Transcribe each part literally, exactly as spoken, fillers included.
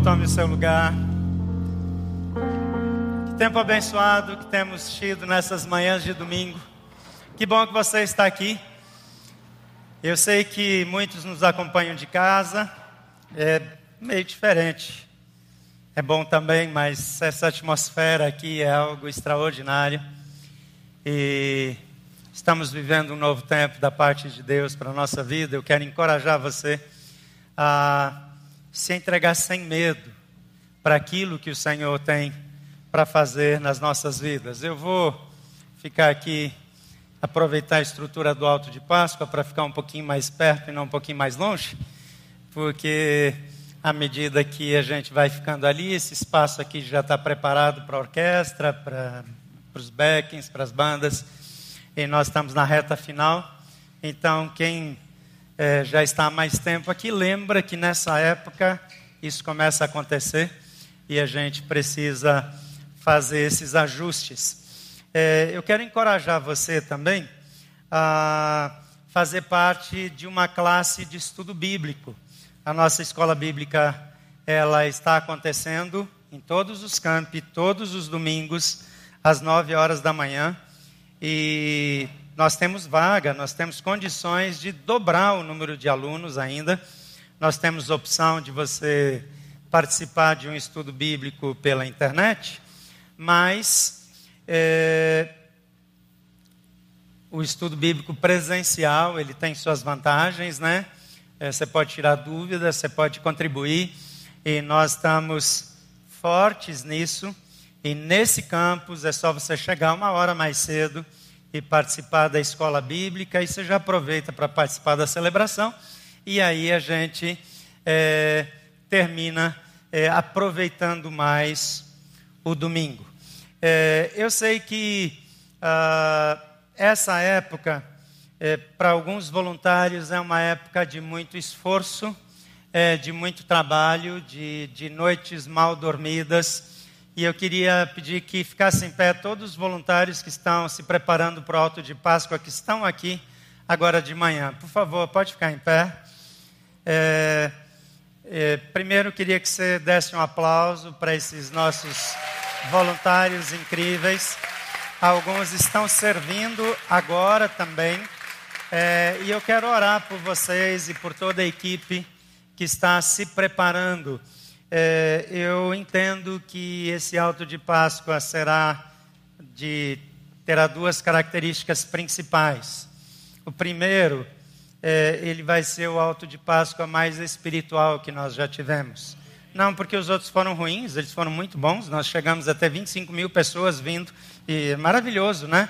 tome o seu lugar. Que tempo abençoado que temos tido nessas manhãs de domingo. Que bom que você está aqui. Eu sei que muitos nos acompanham de casa. É meio diferente. É bom também, mas essa atmosfera aqui é algo extraordinário. E estamos vivendo um novo tempo da parte de Deus para a nossa vida. Eu quero encorajar você a se entregar sem medo para aquilo que o Senhor tem para fazer nas nossas vidas. Eu vou ficar aqui, aproveitar a estrutura do Alto de Páscoa para ficar um pouquinho mais perto e não um pouquinho mais longe, porque à medida que a gente vai ficando ali, esse espaço aqui já está preparado para a orquestra, para, para os backings, para as bandas, e nós estamos na reta final. Então, quem é, já está há mais tempo aqui, lembra que nessa época isso começa a acontecer e a gente precisa fazer esses ajustes. É, eu quero encorajar você também a fazer parte de uma classe de estudo bíblico. A nossa escola bíblica, ela está acontecendo em todos os campi, todos os domingos, às nove horas da manhã. E nós temos vaga, nós temos condições de dobrar o número de alunos ainda. Nós temos opção de você participar de um estudo bíblico pela internet, mas é, o estudo bíblico presencial, ele tem suas vantagens, né? É, você pode tirar dúvidas, você pode contribuir, e nós estamos fortes nisso. E nesse campus é só você chegar uma hora mais cedo e participar da escola bíblica, e você já aproveita para participar da celebração, e aí a gente é, termina é, aproveitando mais o domingo. É, eu sei que ah, essa época, é, para alguns voluntários, é uma época de muito esforço, é, de muito trabalho, de, de noites mal dormidas. E eu queria pedir que ficassem em pé todos os voluntários que estão se preparando para o Alto de Páscoa, que estão aqui agora de manhã. Por favor, pode ficar em pé. É, é, primeiro, eu queria que você desse um aplauso para esses nossos voluntários incríveis. Alguns estão servindo agora também. É, e eu quero orar por vocês e por toda a equipe que está se preparando. É, eu entendo que esse Alto de Páscoa será de, terá duas características principais. O primeiro, é, ele vai ser o Alto de Páscoa mais espiritual que nós já tivemos. Não porque os outros foram ruins, eles foram muito bons. Nós chegamos até vinte e cinco mil pessoas vindo, e é maravilhoso, né?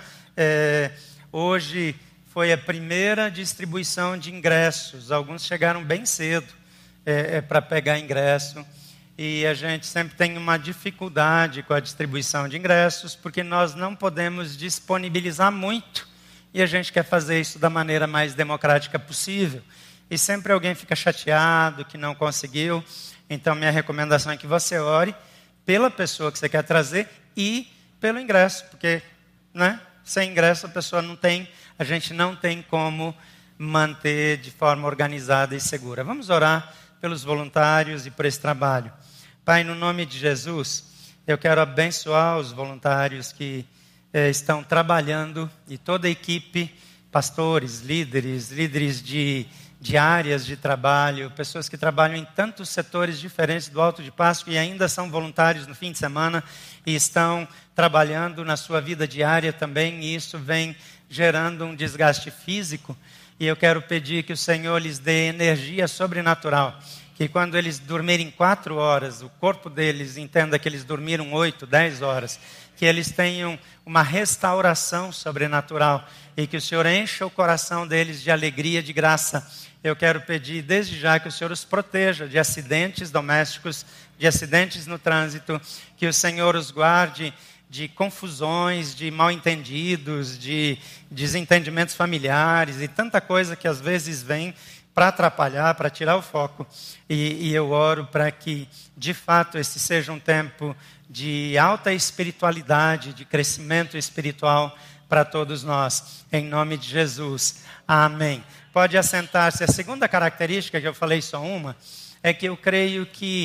É, hoje foi a primeira distribuição de ingressos. Alguns chegaram bem cedo é, é, para pegar ingresso. E a gente sempre tem uma dificuldade com a distribuição de ingressos, porque nós não podemos disponibilizar muito, e a gente quer fazer isso da maneira mais democrática possível. E sempre alguém fica chateado que não conseguiu. Então, minha recomendação é que você ore pela pessoa que você quer trazer e pelo ingresso, porque, né, sem ingresso a pessoa não tem, a gente não tem como manter de forma organizada e segura. Vamos orar pelos voluntários e por esse trabalho. Pai, no nome de Jesus, eu quero abençoar os voluntários que eh, estão trabalhando, e toda a equipe, pastores, líderes, líderes de, de áreas de trabalho, pessoas que trabalham em tantos setores diferentes do Alto de Páscoa e ainda são voluntários no fim de semana e estão trabalhando na sua vida diária também, e isso vem gerando um desgaste físico. E eu quero pedir que o Senhor lhes dê energia sobrenatural, que quando eles dormirem quatro horas, o corpo deles entenda que eles dormiram oito, dez horas, que eles tenham uma restauração sobrenatural e que o Senhor encha o coração deles de alegria, de graça. Eu quero pedir desde já que o Senhor os proteja de acidentes domésticos, de acidentes no trânsito, que o Senhor os guarde de confusões, de mal-entendidos, de desentendimentos familiares e tanta coisa que às vezes vem para atrapalhar, para tirar o foco. E, e eu oro para que, de fato, esse seja um tempo de alta espiritualidade, de crescimento espiritual para todos nós. Em nome de Jesus. Amém. Pode assentar-se. A segunda característica, que eu falei só uma, é que eu creio que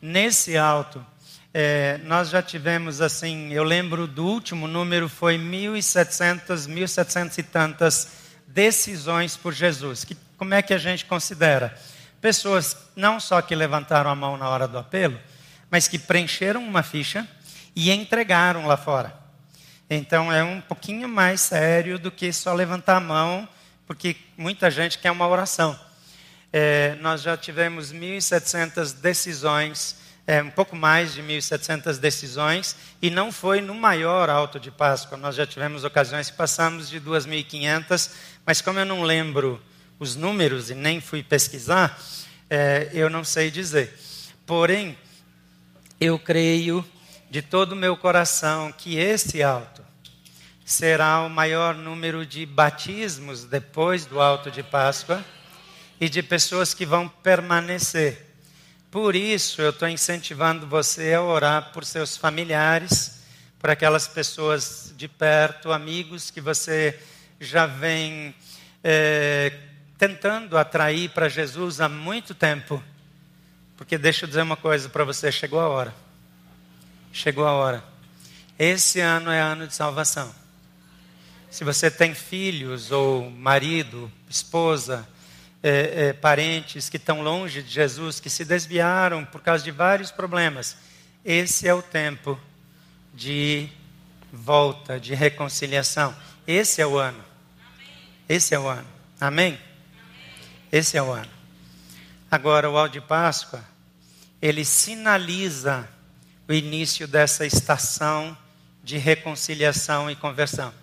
nesse alto, é, nós já tivemos assim, eu lembro do último número, foi mil e setecentas, mil e setecentas e tantas decisões por Jesus. Que, como é que a gente considera? Pessoas não só que levantaram a mão na hora do apelo, mas que preencheram uma ficha e entregaram lá fora. Então é um pouquinho mais sério do que só levantar a mão, porque muita gente quer uma oração. É, nós já tivemos mil e setecentas decisões, é, um pouco mais de mil e setecentas decisões, e não foi no maior alto de Páscoa. Nós já tivemos ocasiões que passamos de duas mil e quinhentas, mas como eu não lembro os números e nem fui pesquisar, é, eu não sei dizer. Porém, eu creio de todo o meu coração que esse alto será o maior número de batismos depois do alto de Páscoa e de pessoas que vão permanecer. Por isso, eu estou incentivando você a orar por seus familiares, por aquelas pessoas de perto, amigos que você já vem é, tentando atrair para Jesus há muito tempo. Porque deixa eu dizer uma coisa para você, chegou a hora. Chegou a hora. Esse ano é ano de salvação. Se você tem filhos ou marido, esposa, é, é, parentes que estão longe de Jesus, que se desviaram por causa de vários problemas, esse é o tempo de volta, de reconciliação. Esse é o ano. Esse é o ano. Amém? Esse é o ano. Agora, o alto de Páscoa, ele sinaliza o início dessa estação de reconciliação e conversão.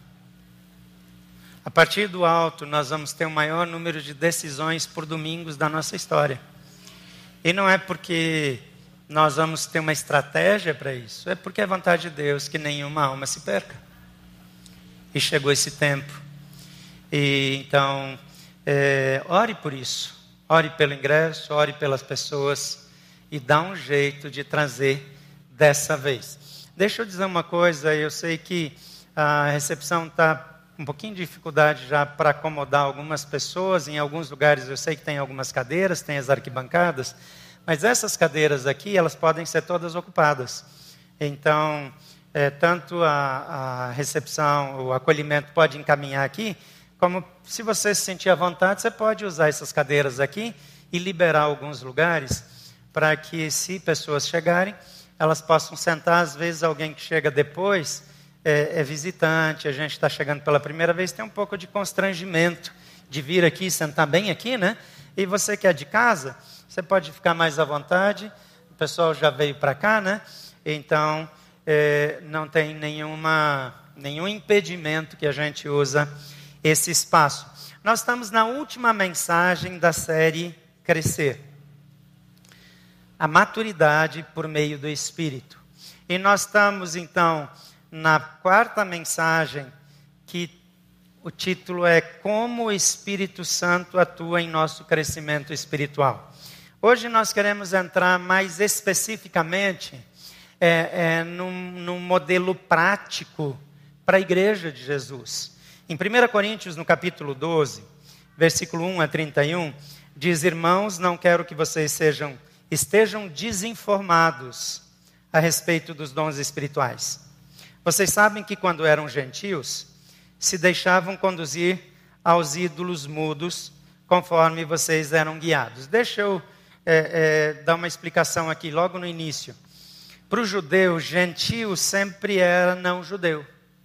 A partir do alto, nós vamos ter o maior número de decisões por domingos da nossa história. E não é porque nós vamos ter uma estratégia para isso, é porque é vontade de Deus que nenhuma alma se perca. E chegou esse tempo. E então, é, ore por isso. Ore pelo ingresso, ore pelas pessoas e dá um jeito de trazer dessa vez. Deixa eu dizer uma coisa, eu sei que a recepção está um pouquinho de dificuldade já para acomodar algumas pessoas. Em alguns lugares eu sei que tem algumas cadeiras, tem as arquibancadas, mas essas cadeiras aqui, elas podem ser todas ocupadas. Então, é, tanto a, a recepção, o acolhimento pode encaminhar aqui, como se você se sentir à vontade, você pode usar essas cadeiras aqui e liberar alguns lugares para que, se pessoas chegarem, elas possam sentar. Às vezes alguém que chega depois é, é visitante, a gente está chegando pela primeira vez, tem um pouco de constrangimento de vir aqui e sentar bem aqui, né? E você que é de casa, você pode ficar mais à vontade, o pessoal já veio para cá, né? Então, é, não tem nenhuma, nenhum impedimento que a gente usa esse espaço. Nós estamos na última mensagem da série Crescer. A maturidade por meio do Espírito. E nós estamos, então, na quarta mensagem, que o título é Como o Espírito Santo atua em nosso crescimento espiritual. Hoje nós queremos entrar mais especificamente é, é, num, num modelo prático para a igreja de Jesus. Em primeira Coríntios, no capítulo doze, versículo um a trinta e um, diz: Irmãos, não quero que vocês sejam, estejam desinformados a respeito dos dons espirituais. Vocês sabem que quando eram gentios, se deixavam conduzir aos ídolos mudos, conforme vocês eram guiados. Deixa eu é, é, dar uma explicação aqui, logo no início. Para o judeu, gentio sempre era não judeu.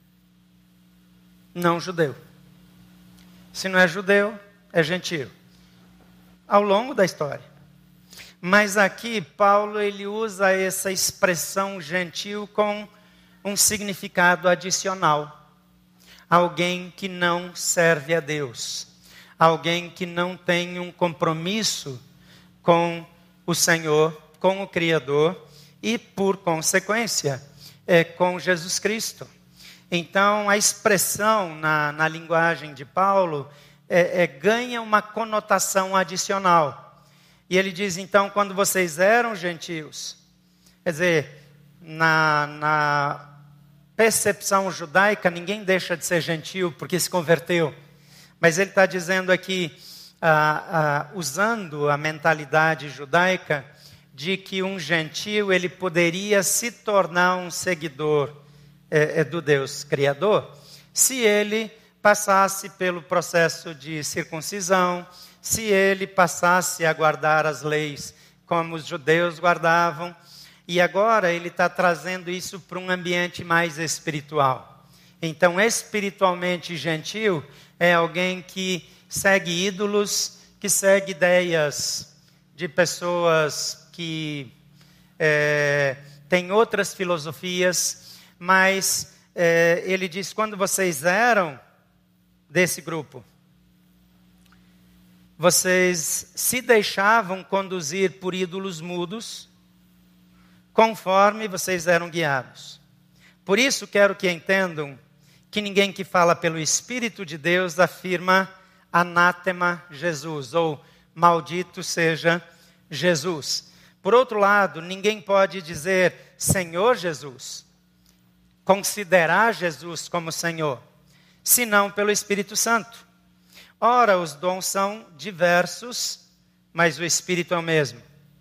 Não judeu. Se não é judeu, é gentio. Ao longo da história. Mas aqui, Paulo, ele usa essa expressão gentio com um significado adicional. Alguém que não serve a Deus. Alguém que não tem um compromisso com o Senhor, com o Criador e, por consequência, é, com Jesus Cristo. Então, a expressão na, na linguagem de Paulo é, é, ganha uma conotação adicional. E ele diz, então, quando vocês eram gentios, quer dizer, na, na percepção judaica, ninguém deixa de ser gentio porque se converteu. Mas ele está dizendo aqui, ah, ah, usando a mentalidade judaica, de que um gentio ele poderia se tornar um seguidor é, é, do Deus Criador, se ele passasse pelo processo de circuncisão, se ele passasse a guardar as leis como os judeus guardavam. E agora ele está trazendo isso para um ambiente mais espiritual. Então, espiritualmente gentio é alguém que segue ídolos, que segue ideias de pessoas que é, têm outras filosofias, mas é, ele diz, quando vocês eram desse grupo, vocês se deixavam conduzir por ídolos mudos, conforme vocês eram guiados. Por isso quero que entendam que ninguém que fala pelo Espírito de Deus afirma anátema Jesus, ou maldito seja Jesus. Por outro lado, ninguém pode dizer Senhor Jesus, considerar Jesus como Senhor, senão pelo Espírito Santo. Ora, os dons são diversos, mas o Espírito é o mesmo.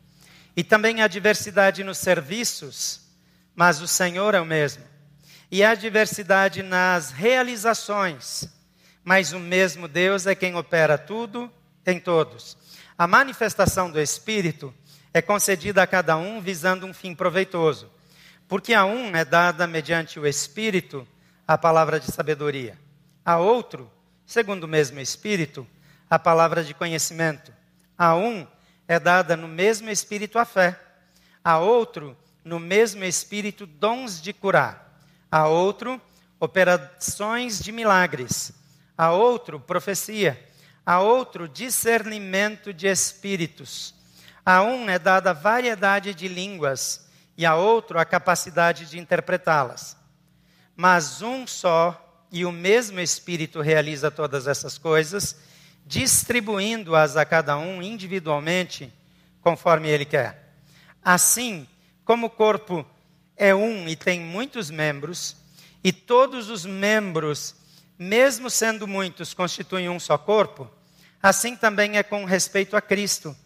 E também há diversidade nos serviços, mas o Senhor é o mesmo. E há diversidade nas realizações, mas o mesmo Deus é quem opera tudo em todos. A manifestação do Espírito é concedida a cada um visando um fim proveitoso, porque a um é dada mediante o Espírito a palavra de sabedoria, a outro, segundo o mesmo Espírito, a palavra de conhecimento, a um é dada no mesmo Espírito a fé, a outro, no mesmo Espírito, dons de curar, a outro, operações de milagres, a outro, profecia, a outro, discernimento de espíritos, a um é dada variedade de línguas, e a outro a capacidade de interpretá-las. Mas um só e o mesmo Espírito realiza todas essas coisas, distribuindo-as a cada um individualmente, conforme ele quer. Assim, como o corpo é um e tem muitos membros, e todos os membros, mesmo sendo muitos, constituem um só corpo, assim também é com respeito a Cristo.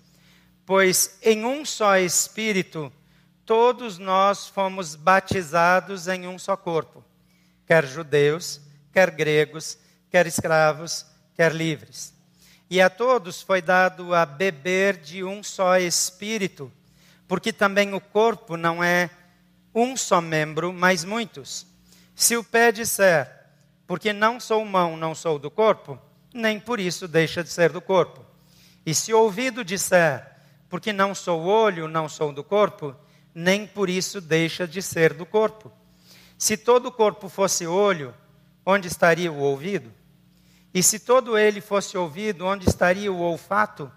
Pois em um só Espírito, todos nós fomos batizados em um só corpo, quer judeus, quer gregos, quer escravos, quer livres. E a todos foi dado a beber de um só Espírito, porque também o corpo não é um só membro, mas muitos. Se o pé disser, porque não sou mão, não sou do corpo, nem por isso deixa de ser do corpo. E se o ouvido disser, porque não sou olho, não sou do corpo, nem por isso deixa de ser do corpo. Se todo o corpo fosse olho, onde estaria o ouvido? E se todo ele fosse ouvido, onde estaria o olfato?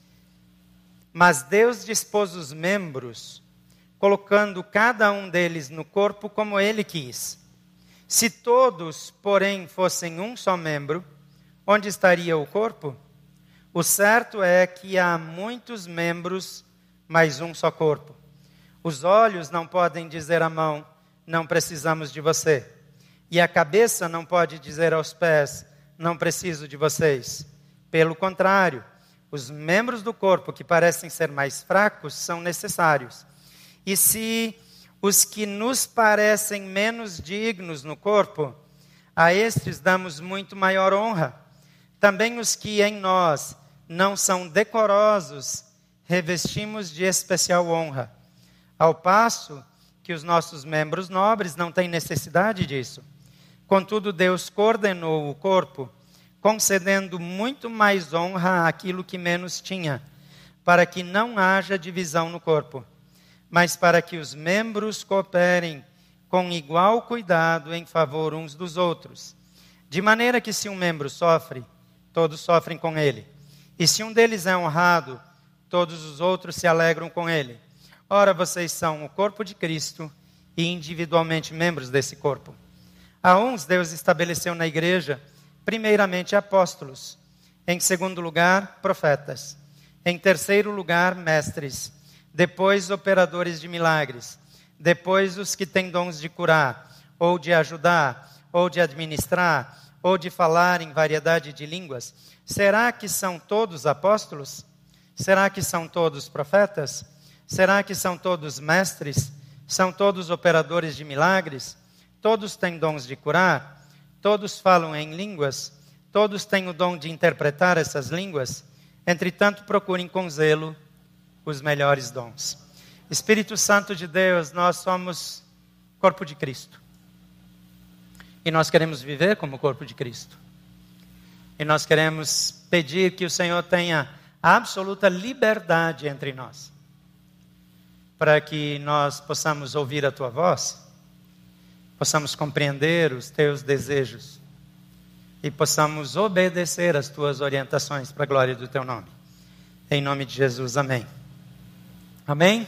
Mas Deus dispôs os membros, colocando cada um deles no corpo como ele quis. Se todos, porém, fossem um só membro, onde estaria o corpo? O certo é que há muitos membros, mas um só corpo. Os olhos não podem dizer à mão, não precisamos de você. E a cabeça não pode dizer aos pés, não preciso de vocês. Pelo contrário, os membros do corpo que parecem ser mais fracos são necessários. E se os que nos parecem menos dignos no corpo, a estes damos muito maior honra. Também os que em nós não são decorosos, revestimos de especial honra. Ao passo que os nossos membros nobres não têm necessidade disso. Contudo, Deus coordenou o corpo, concedendo muito mais honra àquilo que menos tinha, para que não haja divisão no corpo, mas para que os membros cooperem com igual cuidado em favor uns dos outros. De maneira que se um membro sofre, todos sofrem com ele. E se um deles é honrado, todos os outros se alegram com ele. Ora, vocês são o corpo de Cristo e individualmente membros desse corpo. A uns Deus estabeleceu na igreja, primeiramente apóstolos, em segundo lugar, profetas, em terceiro lugar, mestres, depois operadores de milagres, depois os que têm dons de curar, ou de ajudar, ou de administrar, ou de falar em variedade de línguas. Será que são todos apóstolos? Será que são todos profetas? Será que são todos mestres? São todos operadores de milagres? Todos têm dons de curar? Todos falam em línguas? Todos têm o dom de interpretar essas línguas? Entretanto, procurem com zelo os melhores dons. Espírito Santo de Deus, nós somos corpo de Cristo. E nós queremos viver como corpo de Cristo. E nós queremos pedir que o Senhor tenha absoluta liberdade entre nós, para que nós possamos ouvir a Tua voz, possamos compreender os Teus desejos e possamos obedecer às Tuas orientações para a glória do Teu nome. Em nome de Jesus, amém. Amém?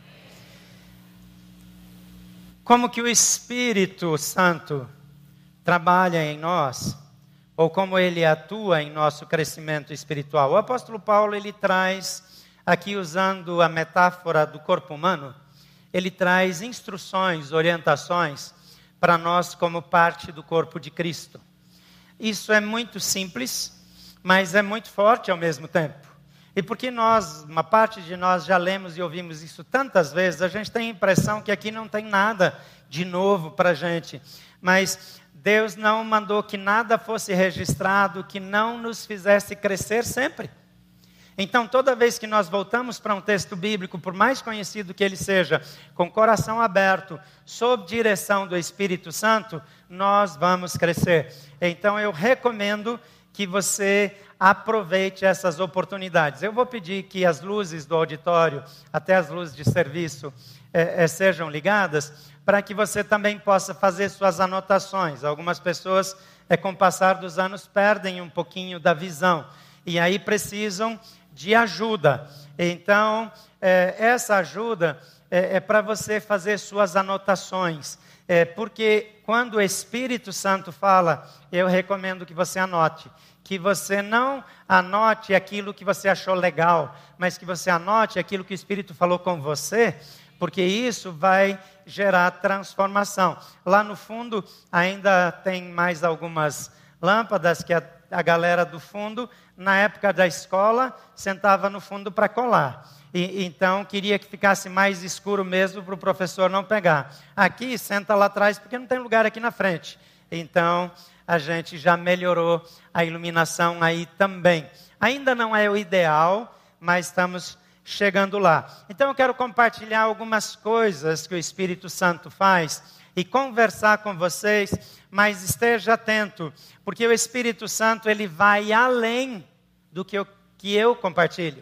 Como que o Espírito Santo trabalha em nós, ou como ele atua em nosso crescimento espiritual? O apóstolo Paulo, ele traz, aqui usando a metáfora do corpo humano, ele traz instruções, orientações para nós como parte do corpo de Cristo. Isso é muito simples, mas é muito forte ao mesmo tempo. E porque nós, uma parte de nós já lemos e ouvimos isso tantas vezes, a gente tem a impressão que aqui não tem nada de novo para a gente. Mas Deus não mandou que nada fosse registrado, que não nos fizesse crescer sempre. Então, toda vez que nós voltamos para um texto bíblico, por mais conhecido que ele seja, com o coração aberto, sob direção do Espírito Santo, nós vamos crescer. Então, eu recomendo que você aproveite essas oportunidades. Eu vou pedir que as luzes do auditório, até as luzes de serviço, eh, eh, sejam ligadas, para que você também possa fazer suas anotações. Algumas pessoas, é, com o passar dos anos, perdem um pouquinho da visão, e aí precisam de ajuda. Então, é, essa ajuda é, é para você fazer suas anotações, é, porque quando o Espírito Santo fala, eu recomendo que você anote, que você não anote aquilo que você achou legal, mas que você anote aquilo que o Espírito falou com você, porque isso vai gerar transformação. Lá no fundo ainda tem mais algumas lâmpadas que a, a galera do fundo, na época da escola, sentava no fundo para colar. E, então queria que ficasse mais escuro mesmo para o professor não pegar. Aqui, senta lá atrás, porque não tem lugar aqui na frente. Então a gente já melhorou a iluminação aí também. Ainda não é o ideal, mas estamos chegando lá. Então eu quero compartilhar algumas coisas que o Espírito Santo faz e conversar com vocês, mas esteja atento, porque o Espírito Santo, ele vai além do que eu, que eu compartilho.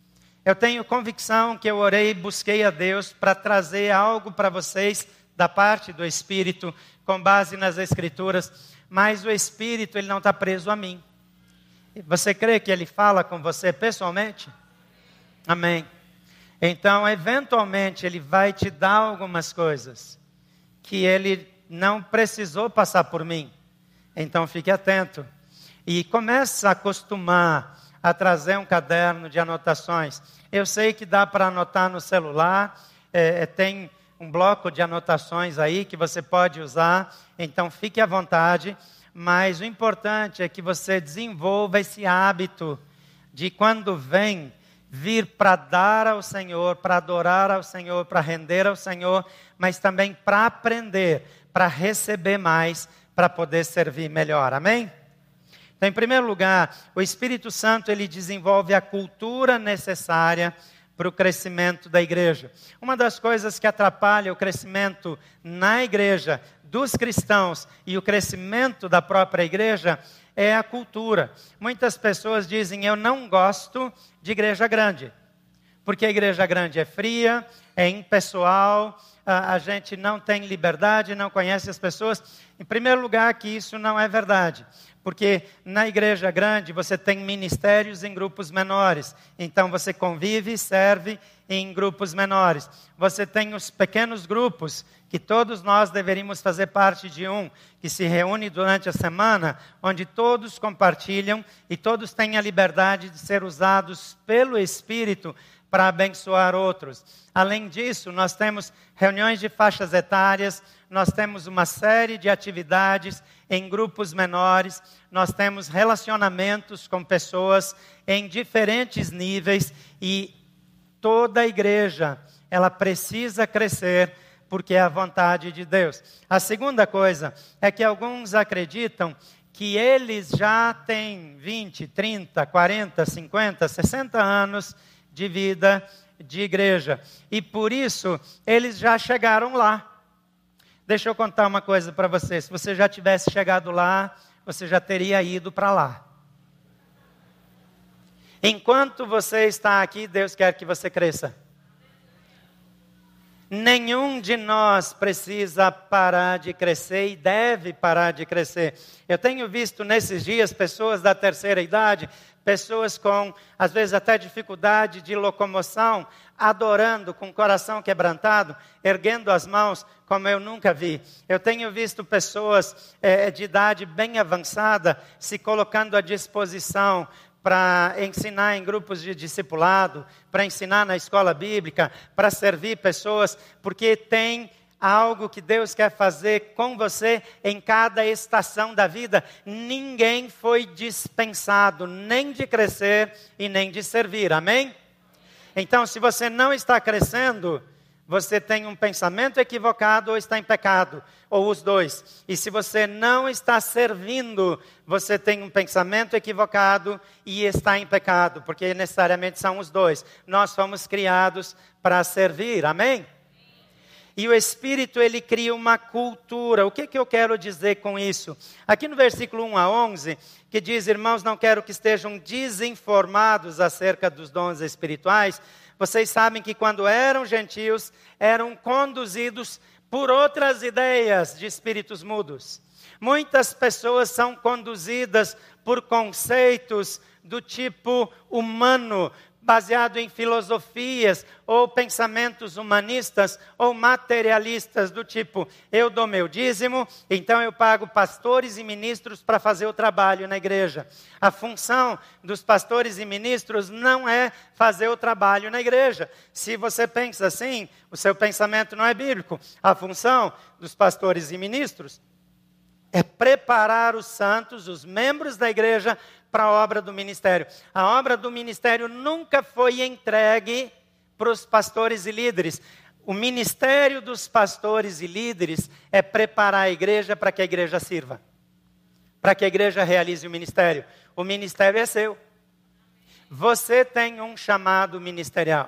Eu tenho convicção que eu orei e busquei a Deus para trazer algo para vocês da parte do Espírito, com base nas Escrituras, mas o Espírito, ele não está preso a mim. Você crê que ele fala com você pessoalmente? Amém. Então, eventualmente, ele vai te dar algumas coisas que ele não precisou passar por mim. Então, fique atento. E comece a acostumar a trazer um caderno de anotações. Eu sei que dá para anotar no celular, é, tem um bloco de anotações aí que você pode usar. Então, fique à vontade. Mas o importante é que você desenvolva esse hábito de quando vem, vir para dar ao Senhor, para adorar ao Senhor, para render ao Senhor, mas também para aprender, para receber mais, para poder servir melhor. Amém? Então, em primeiro lugar, o Espírito Santo, ele desenvolve a cultura necessária para o crescimento da igreja. Uma das coisas que atrapalha o crescimento na igreja, dos cristãos, e o crescimento da própria igreja, é a cultura. Muitas pessoas dizem, eu não gosto de igreja grande, porque a igreja grande é fria, é impessoal, a, a gente não tem liberdade, não conhece as pessoas. Em primeiro lugar, que isso não é verdade, porque na igreja grande você tem ministérios em grupos menores, então você convive e serve em grupos menores. Você tem os pequenos grupos, que todos nós deveríamos fazer parte de um, que se reúne durante a semana, onde todos compartilham e todos têm a liberdade de ser usados pelo Espírito para abençoar outros. Além disso, nós temos reuniões de faixas etárias, nós temos uma série de atividades em grupos menores, nós temos relacionamentos com pessoas em diferentes níveis e toda a igreja ela precisa crescer porque é a vontade de Deus. A segunda coisa é que alguns acreditam que eles já têm vinte, trinta, quarenta, cinquenta, sessenta anos de vida de igreja. E por isso, eles já chegaram lá. Deixa eu contar uma coisa para você. Se você já tivesse chegado lá, você já teria ido para lá. Enquanto você está aqui, Deus quer que você cresça. Nenhum de nós precisa parar de crescer e deve parar de crescer. Eu tenho visto nesses dias pessoas da terceira idade, pessoas com, às vezes, até dificuldade de locomoção, adorando com o coração quebrantado, erguendo as mãos como eu nunca vi. Eu tenho visto pessoas é, de idade bem avançada se colocando à disposição para ensinar em grupos de discipulado, para ensinar na escola bíblica, para servir pessoas, porque tem algo que Deus quer fazer com você em cada estação da vida. Ninguém foi dispensado nem de crescer e nem de servir, amém? Então, se você não está crescendo, você tem um pensamento equivocado ou está em pecado, ou os dois. E se você não está servindo, você tem um pensamento equivocado e está em pecado, porque necessariamente são os dois. Nós fomos criados para servir, amém? E o Espírito, ele cria uma cultura. O que, que eu quero dizer com isso? Aqui no versículo um a onze, que diz, irmãos, não quero que estejam desinformados acerca dos dons espirituais. Vocês sabem que quando eram gentios, eram conduzidos por outras ideias de espíritos mudos. Muitas pessoas são conduzidas por conceitos do tipo humano, baseado em filosofias ou pensamentos humanistas ou materialistas do tipo, eu dou meu dízimo, então eu pago pastores e ministros para fazer o trabalho na igreja. A função dos pastores e ministros não é fazer o trabalho na igreja. Se você pensa assim, o seu pensamento não é bíblico. A função dos pastores e ministros é preparar os santos, os membros da igreja, para a obra do ministério. A obra do ministério nunca foi entregue para os pastores e líderes. O ministério dos pastores e líderes é preparar a igreja para que a igreja sirva. Para que a igreja realize o ministério. O ministério é seu. Você tem um chamado ministerial.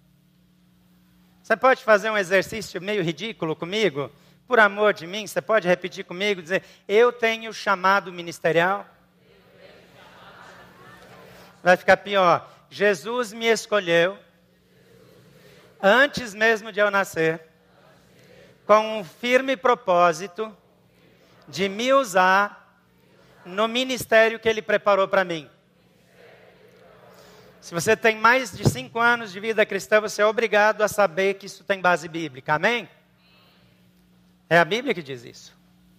Você pode fazer um exercício meio ridículo comigo? Por amor de mim, você pode repetir comigo, dizer, eu tenho chamado ministerial? Vai ficar pior. Jesus me escolheu, antes mesmo de eu nascer, com um firme propósito de me usar no ministério que Ele preparou para mim. Se você tem mais de cinco anos de vida cristã, você é obrigado a saber que isso tem base bíblica, amém? É a Bíblia que diz isso.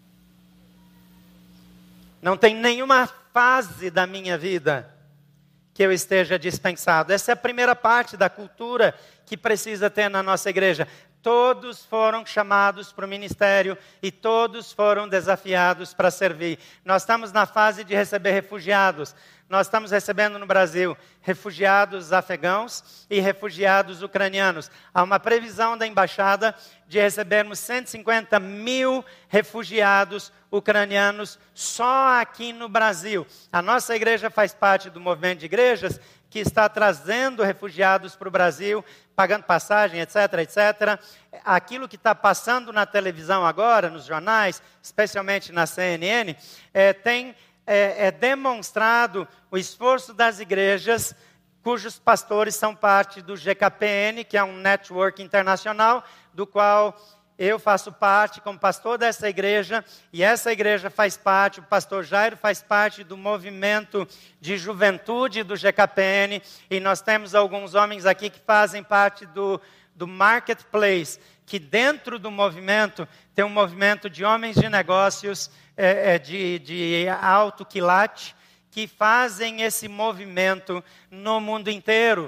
Não tem nenhuma fase da minha vida que eu esteja dispensado. Essa é a primeira parte da cultura que precisa ter na nossa igreja. Todos foram chamados para o ministério e todos foram desafiados para servir. Nós estamos na fase de receber refugiados. Nós estamos recebendo no Brasil refugiados afegãos e refugiados ucranianos. Há uma previsão da embaixada de recebermos cento e cinquenta mil refugiados ucranianos só aqui no Brasil. A nossa igreja faz parte do movimento de igrejas que está trazendo refugiados para o Brasil, pagando passagem, etc, etcétera. Aquilo que está passando na televisão agora, nos jornais, especialmente na C N N, é, tem é, é demonstrado o esforço das igrejas cujos pastores são parte do G K P N, que é um network internacional, do qual eu faço parte como pastor dessa igreja, e essa igreja faz parte, o pastor Jairo faz parte do movimento de juventude do G K P N, e nós temos alguns homens aqui que fazem parte do, do Marketplace, que dentro do movimento tem um movimento de homens de negócios é, é, de, de alto quilate, que fazem esse movimento no mundo inteiro,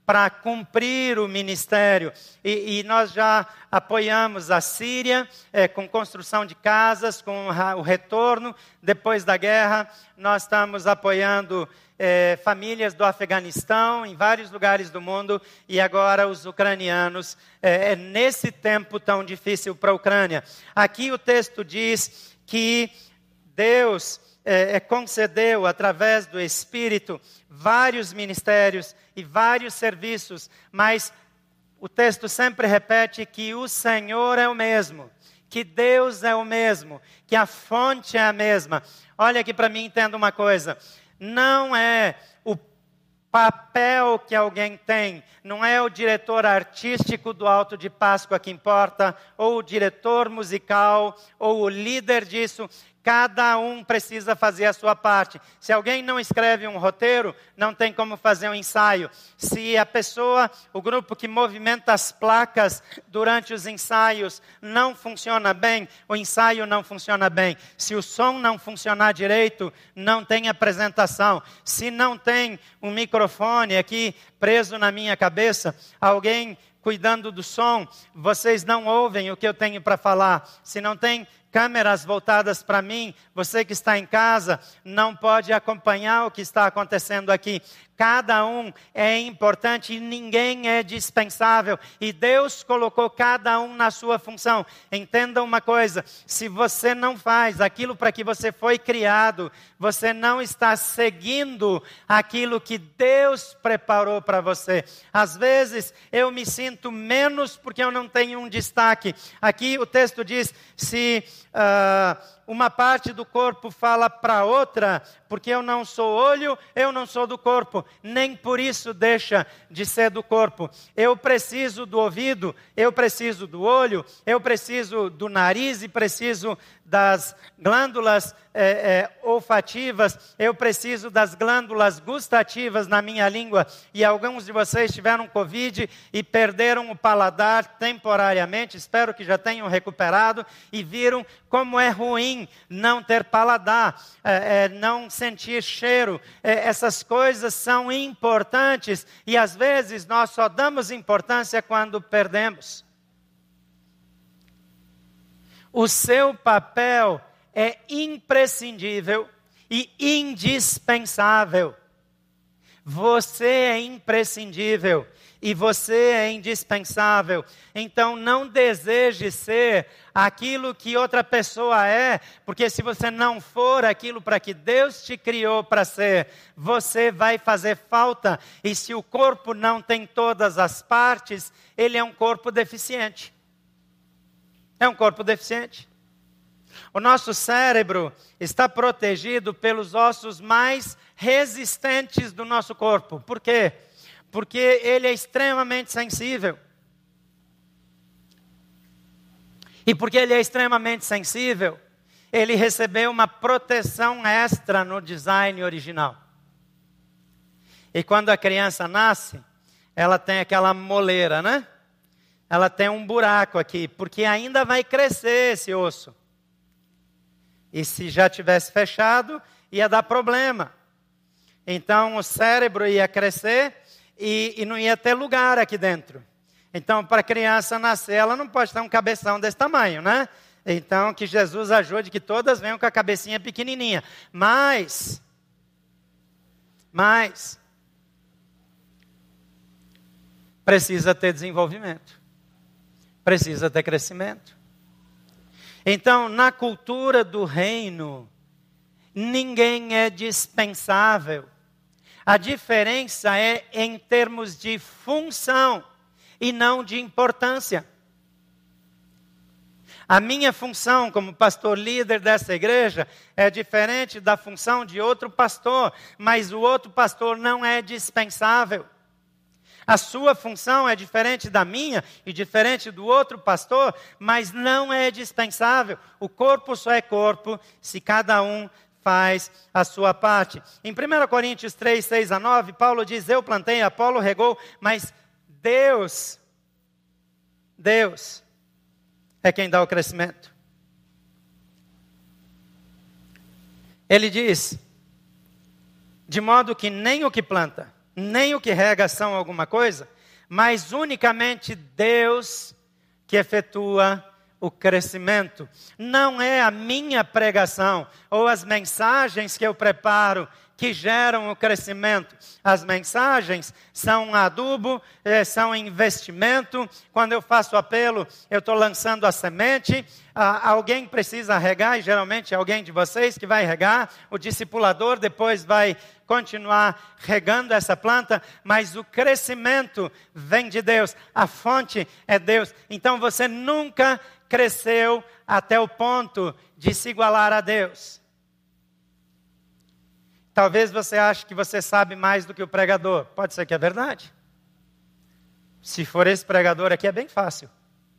para cumprir o ministério. E, e nós já apoiamos a Síria é, com construção de casas, com o retorno depois da guerra. Nós estamos apoiando é, famílias do Afeganistão, em vários lugares do mundo, e agora os ucranianos, é, é nesse tempo tão difícil para a Ucrânia. Aqui o texto diz que Deus é, é, concedeu, através do Espírito, vários ministérios e vários serviços, mas o texto sempre repete que o Senhor é o mesmo, que Deus é o mesmo, que a fonte é a mesma. Olha aqui para mim, entenda uma coisa. Não é o papel que alguém tem, não é o diretor artístico do Alto de Páscoa que importa, ou o diretor musical, ou o líder disso. Cada um precisa fazer a sua parte. Se alguém não escreve um roteiro, não tem como fazer um ensaio. Se a pessoa, o grupo que movimenta as placas durante os ensaios não funciona bem, o ensaio não funciona bem. Se o som não funcionar direito, não tem apresentação. Se não tem um microfone aqui preso na minha cabeça, alguém cuidando do som, vocês não ouvem o que eu tenho para falar. Se não tem câmeras voltadas para mim, você que está em casa não pode acompanhar o que está acontecendo aqui. Cada um é importante e ninguém é dispensável. E Deus colocou cada um na sua função. Entenda uma coisa, se você não faz aquilo para que você foi criado, você não está seguindo aquilo que Deus preparou para você. Às vezes eu me sinto menos porque eu não tenho um destaque. Aqui o texto diz, se uh, uma parte do corpo fala para outra, porque eu não sou olho, eu não sou do corpo, nem por isso deixa de ser do corpo. Eu preciso do ouvido, eu preciso do olho, eu preciso do nariz e preciso das glândulas é, é, olfativas, eu preciso das glândulas gustativas na minha língua. E alguns de vocês tiveram Covid e perderam o paladar temporariamente, espero que já tenham recuperado, e viram como é ruim não ter paladar, é, é, não sentir cheiro. É, essas coisas são importantes e às vezes nós só damos importância quando perdemos. O seu papel é imprescindível e indispensável. Você é imprescindível e você é indispensável. Então não deseje ser aquilo que outra pessoa é, porque se você não for aquilo para que Deus te criou para ser, você vai fazer falta. E se o corpo não tem todas as partes, ele é um corpo deficiente. É um corpo deficiente. O nosso cérebro está protegido pelos ossos mais resistentes do nosso corpo. Por quê? Porque ele é extremamente sensível. E porque ele é extremamente sensível, ele recebeu uma proteção extra no design original. E quando a criança nasce, ela tem aquela moleira, né? Ela tem um buraco aqui, porque ainda vai crescer esse osso. E se já tivesse fechado, ia dar problema. Então o cérebro ia crescer e, e não ia ter lugar aqui dentro. Então para a criança nascer, ela não pode ter um cabeção desse tamanho, né? Então que Jesus ajude que todas venham com a cabecinha pequenininha. Mas, mas, precisa ter desenvolvimento. Precisa ter crescimento. Então, na cultura do reino, ninguém é dispensável. A diferença é em termos de função e não de importância. A minha função como pastor líder dessa igreja é diferente da função de outro pastor, mas o outro pastor não é dispensável. A sua função é diferente da minha e diferente do outro pastor, mas não é dispensável. O corpo só é corpo se cada um faz a sua parte. Em primeira Coríntios três, seis a nove, Paulo diz, eu plantei, Apolo regou, mas Deus, Deus é quem dá o crescimento. Ele diz, de modo que nem o que planta, nem o que rega são alguma coisa, mas unicamente Deus que efetua o crescimento. Não é a minha pregação ou as mensagens que eu preparo que geram o crescimento. As mensagens são um adubo, são investimento. Quando eu faço apelo, eu estou lançando a semente. Ah, alguém precisa regar, e geralmente é alguém de vocês que vai regar. O discipulador depois vai continuar regando essa planta, mas o crescimento vem de Deus. A fonte é Deus. Então você nunca cresceu até o ponto de se igualar a Deus. Talvez você ache que você sabe mais do que o pregador. Pode ser que é verdade. Se for esse pregador aqui, é bem fácil.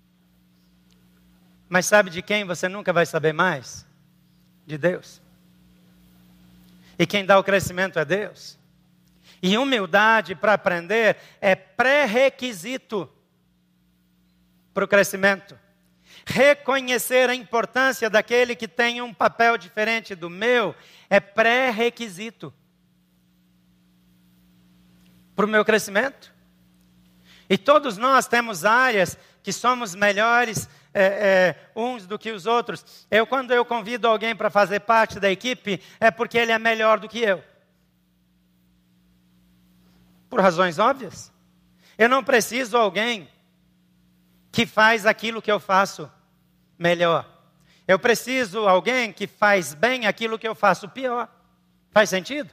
Mas sabe de quem você nunca vai saber mais? De Deus. E quem dá o crescimento é Deus. E humildade para aprender é pré-requisito para o crescimento. Reconhecer a importância daquele que tem um papel diferente do meu é pré-requisito para o meu crescimento. E todos nós temos áreas que somos melhores é, é, uns do que os outros. Eu, quando eu convido alguém para fazer parte da equipe, é porque ele é melhor do que eu. Por razões óbvias. Eu não preciso de alguém que faz aquilo que eu faço melhor. Eu preciso de alguém que faz bem aquilo que eu faço pior. Faz sentido?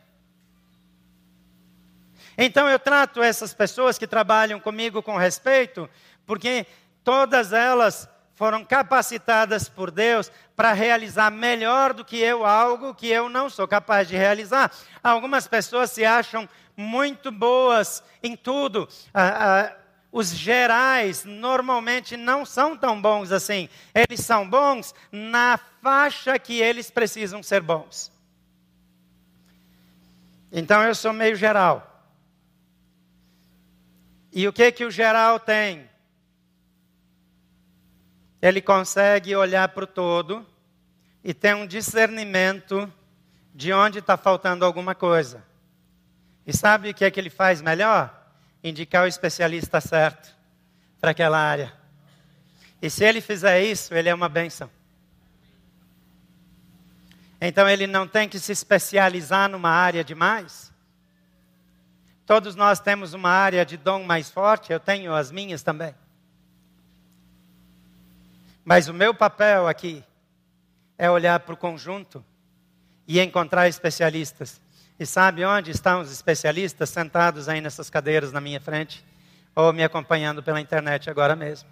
Então eu trato essas pessoas que trabalham comigo com respeito, porque todas elas foram capacitadas por Deus para realizar melhor do que eu algo que eu não sou capaz de realizar. Algumas pessoas se acham muito boas em tudo. Ah, ah, Os gerais normalmente não são tão bons assim. Eles são bons na faixa que eles precisam ser bons. Então eu sou meio geral. E o que que o geral tem? Ele consegue olhar para o todo e ter um discernimento de onde está faltando alguma coisa. E sabe o que é que ele faz melhor? Indicar o especialista certo para aquela área. E se ele fizer isso, ele é uma bênção. Então ele não tem que se especializar numa área demais. Todos nós temos uma área de dom mais forte, eu tenho as minhas também. Mas o meu papel aqui é olhar para o conjunto e encontrar especialistas. E sabe onde estão os especialistas sentados aí nessas cadeiras na minha frente? Ou me acompanhando pela internet agora mesmo.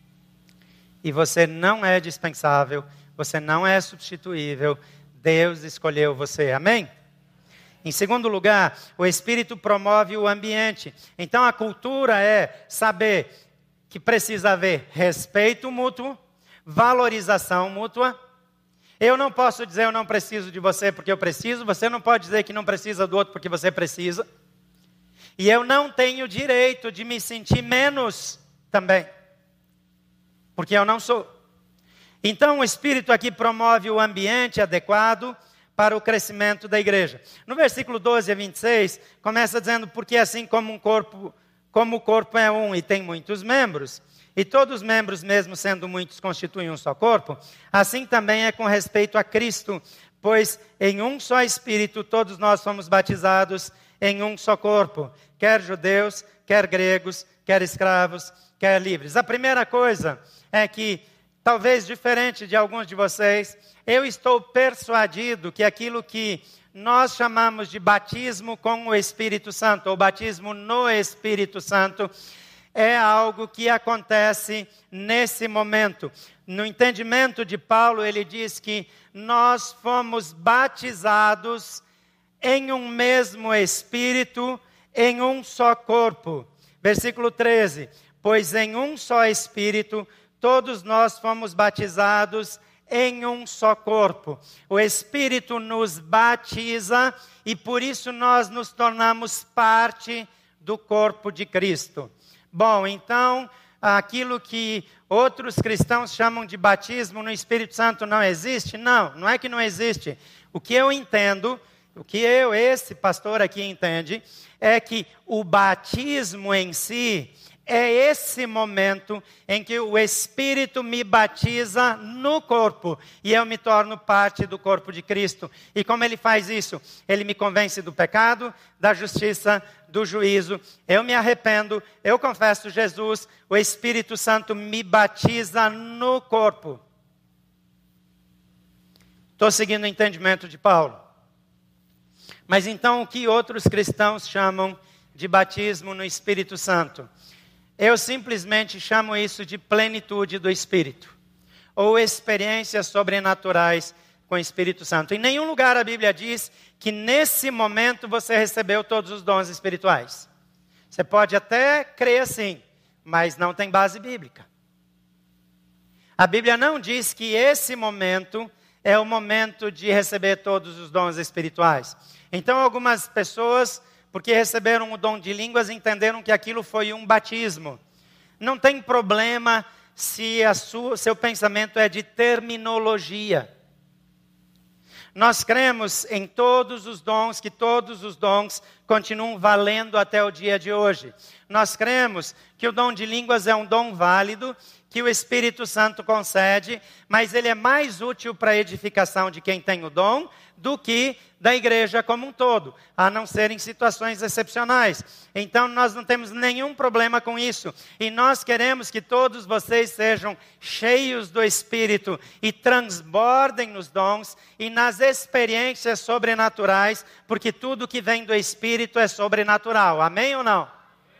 E você não é dispensável, você não é substituível. Deus escolheu você, amém? Em segundo lugar, o Espírito promove o ambiente. Então a cultura é saber que precisa haver respeito mútuo, valorização mútua. Eu não posso dizer eu não preciso de você porque eu preciso. Você não pode dizer que não precisa do outro porque você precisa. E eu não tenho direito de me sentir menos também. Porque eu não sou. Então o Espírito aqui promove o ambiente adequado para o crescimento da igreja. No versículo doze a vinte e seis, começa dizendo, porque assim como um corpo, como o corpo é um e tem muitos membros, e todos os membros, mesmo sendo muitos, constituem um só corpo, assim também é com respeito a Cristo, pois em um só Espírito todos nós fomos batizados em um só corpo, quer judeus, quer gregos, quer escravos, quer livres. A primeira coisa é que, talvez diferente de alguns de vocês, eu estou persuadido que aquilo que nós chamamos de batismo com o Espírito Santo, ou batismo no Espírito Santo, é algo que acontece nesse momento. No entendimento de Paulo, ele diz que nós fomos batizados em um mesmo Espírito, em um só corpo. Versículo treze, pois em um só Espírito, todos nós fomos batizados em um só corpo. O Espírito nos batiza e por isso nós nos tornamos parte do corpo de Cristo. Bom, então, aquilo que outros cristãos chamam de batismo no Espírito Santo não existe? Não, não é que não existe. O que eu entendo O que eu, esse pastor aqui entende, é que o batismo em si é esse momento em que o Espírito me batiza no corpo e eu me torno parte do corpo de Cristo. E como ele faz isso? Ele me convence do pecado, da justiça, do juízo. Eu me arrependo, eu confesso Jesus, o Espírito Santo me batiza no corpo. Estou seguindo o entendimento de Paulo. Mas então o que outros cristãos chamam de batismo no Espírito Santo? Eu simplesmente chamo isso de plenitude do Espírito, ou experiências sobrenaturais com o Espírito Santo. Em nenhum lugar a Bíblia diz que nesse momento você recebeu todos os dons espirituais. Você pode até crer assim, mas não tem base bíblica. A Bíblia não diz que esse momento é o momento de receber todos os dons espirituais. Então algumas pessoas, porque receberam o dom de línguas, entenderam que aquilo foi um batismo. Não tem problema se a sua, seu pensamento é de terminologia. Nós cremos em todos os dons, que todos os dons continuam valendo até o dia de hoje. Nós cremos que o dom de línguas é um dom válido, que o Espírito Santo concede, mas ele é mais útil para a edificação de quem tem o dom do que da igreja como um todo, a não ser em situações excepcionais. Então nós não temos nenhum problema com isso. E nós queremos que todos vocês sejam cheios do Espírito e transbordem nos dons e nas experiências sobrenaturais, porque tudo que vem do Espírito é sobrenatural. Amém ou não?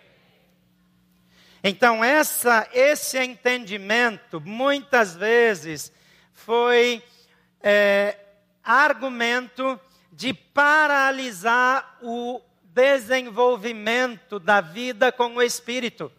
Então essa, esse entendimento muitas vezes foi é, argumento de paralisar o desenvolvimento da vida com o Espírito.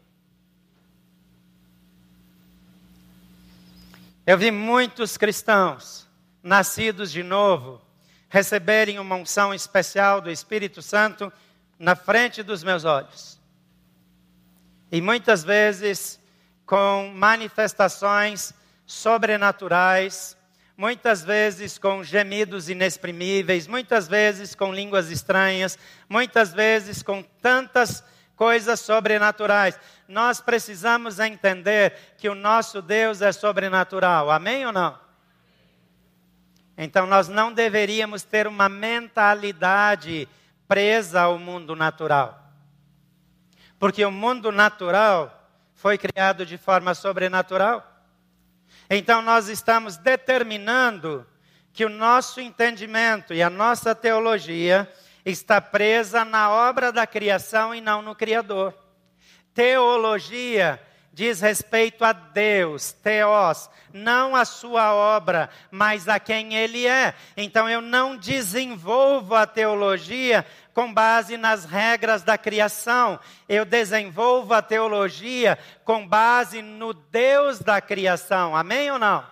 Eu vi muitos cristãos nascidos de novo receberem uma unção especial do Espírito Santo na frente dos meus olhos. E muitas vezes com manifestações sobrenaturais, muitas vezes com gemidos inexprimíveis, muitas vezes com línguas estranhas, muitas vezes com tantas coisas sobrenaturais. Nós precisamos entender que o nosso Deus é sobrenatural. Amém ou não? Então nós não deveríamos ter uma mentalidade presa ao mundo natural. Porque o mundo natural foi criado de forma sobrenatural. Então nós estamos determinando que o nosso entendimento e a nossa teologia está presa na obra da criação e não no Criador. Teologia diz respeito a Deus, teos, não a sua obra, mas a quem Ele é. Então eu não desenvolvo a teologia com base nas regras da criação. Eu desenvolvo a teologia com base no Deus da criação. Amém ou não?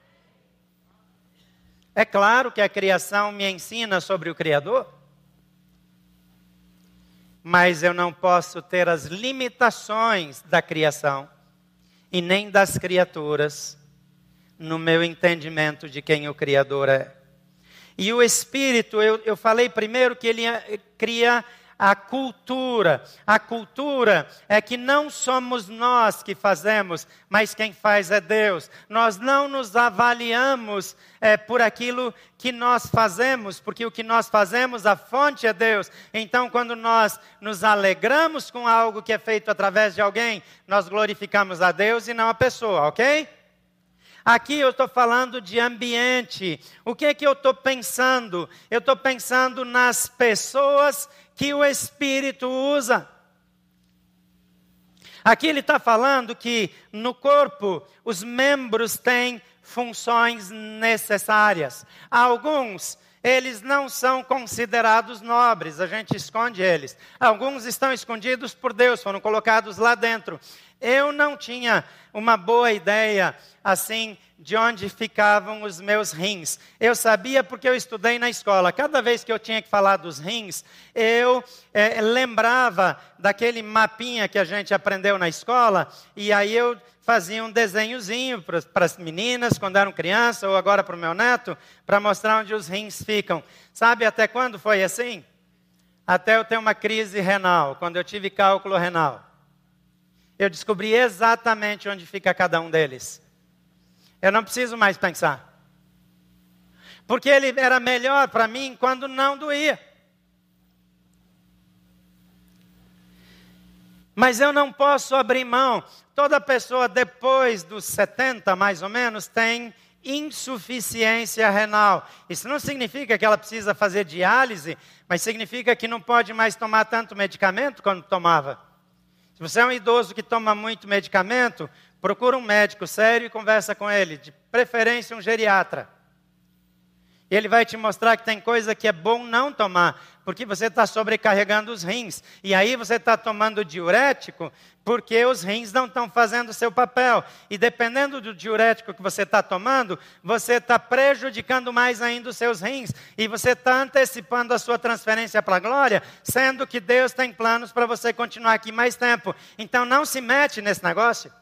É claro que a criação me ensina sobre o Criador. Mas eu não posso ter as limitações da criação e nem das criaturas no meu entendimento de quem o Criador é. E o Espírito, eu, eu falei primeiro que ele cria a cultura. A cultura é que não somos nós que fazemos, mas quem faz é Deus. Nós não nos avaliamos é, por aquilo que nós fazemos, porque o que nós fazemos, a fonte é Deus. Então, quando nós nos alegramos com algo que é feito através de alguém, nós glorificamos a Deus e não a pessoa, ok? Aqui eu estou falando de ambiente. O que é que eu estou pensando? Eu estou pensando nas pessoas que o Espírito usa. Aqui ele está falando que no corpo os membros têm funções necessárias. Alguns, eles não são considerados nobres, a gente esconde eles. Alguns estão escondidos por Deus, foram colocados lá dentro. Eu não tinha uma boa ideia, assim, de onde ficavam os meus rins. Eu sabia porque eu estudei na escola. Cada vez que eu tinha que falar dos rins, eu é, lembrava daquele mapinha que a gente aprendeu na escola, e aí eu fazia um desenhozinho para as meninas, quando eram crianças, ou agora para o meu neto, para mostrar onde os rins ficam. Sabe até quando foi assim? Até eu ter uma crise renal, quando eu tive cálculo renal. Eu descobri exatamente onde fica cada um deles. Eu não preciso mais pensar. Porque ele era melhor para mim quando não doía. Mas eu não posso abrir mão. Toda pessoa depois dos setenta, mais ou menos, tem insuficiência renal. Isso não significa que ela precisa fazer diálise, mas significa que não pode mais tomar tanto medicamento quanto tomava. Se você é um idoso que toma muito medicamento, procura um médico sério e conversa com ele, de preferência um geriatra. Ele vai te mostrar que tem coisa que é bom não tomar, porque você está sobrecarregando os rins. E aí você está tomando diurético, porque os rins não estão fazendo o seu papel. E dependendo do diurético que você está tomando, você está prejudicando mais ainda os seus rins. E você está antecipando a sua transferência para a glória, sendo que Deus tem planos para você continuar aqui mais tempo. Então não se mete nesse negócio.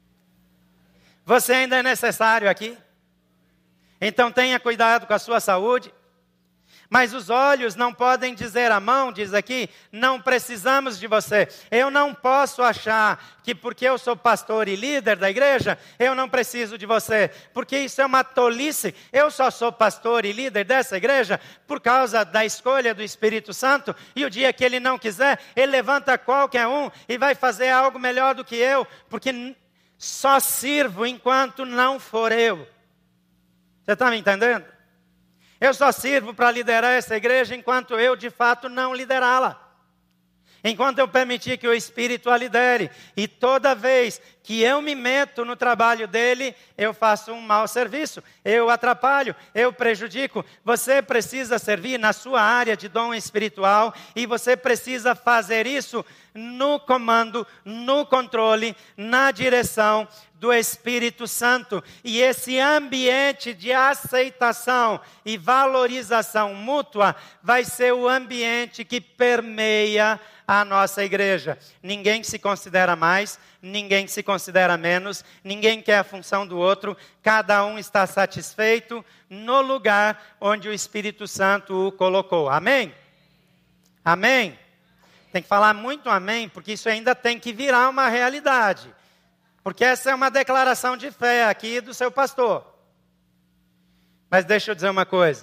Você ainda é necessário aqui. Então tenha cuidado com a sua saúde. Mas os olhos não podem dizer à mão, diz aqui, não precisamos de você. Eu não posso achar que porque eu sou pastor e líder da igreja, eu não preciso de você. Porque isso é uma tolice. Eu só sou pastor e líder dessa igreja por causa da escolha do Espírito Santo. E o dia que ele não quiser, ele levanta qualquer um e vai fazer algo melhor do que eu. Porque só sirvo enquanto não for eu. Você está me entendendo? Eu só sirvo para liderar essa igreja enquanto eu, de fato, não liderá-la. Enquanto eu permitir que o Espírito a lidere. E toda vez que eu me meto no trabalho dele, eu faço um mau serviço. Eu atrapalho, eu prejudico. Você precisa servir na sua área de dom espiritual. E você precisa fazer isso no comando, no controle, na direção do Espírito Santo. E esse ambiente de aceitação e valorização mútua vai ser o ambiente que permeia a nossa igreja. Ninguém se considera mais, ninguém se considera menos, ninguém quer a função do outro, cada um está satisfeito no lugar onde o Espírito Santo o colocou. Amém? Amém? Tem que falar muito amém, porque isso ainda tem que virar uma realidade. Porque essa é uma declaração de fé aqui do seu pastor. Mas deixa eu dizer uma coisa.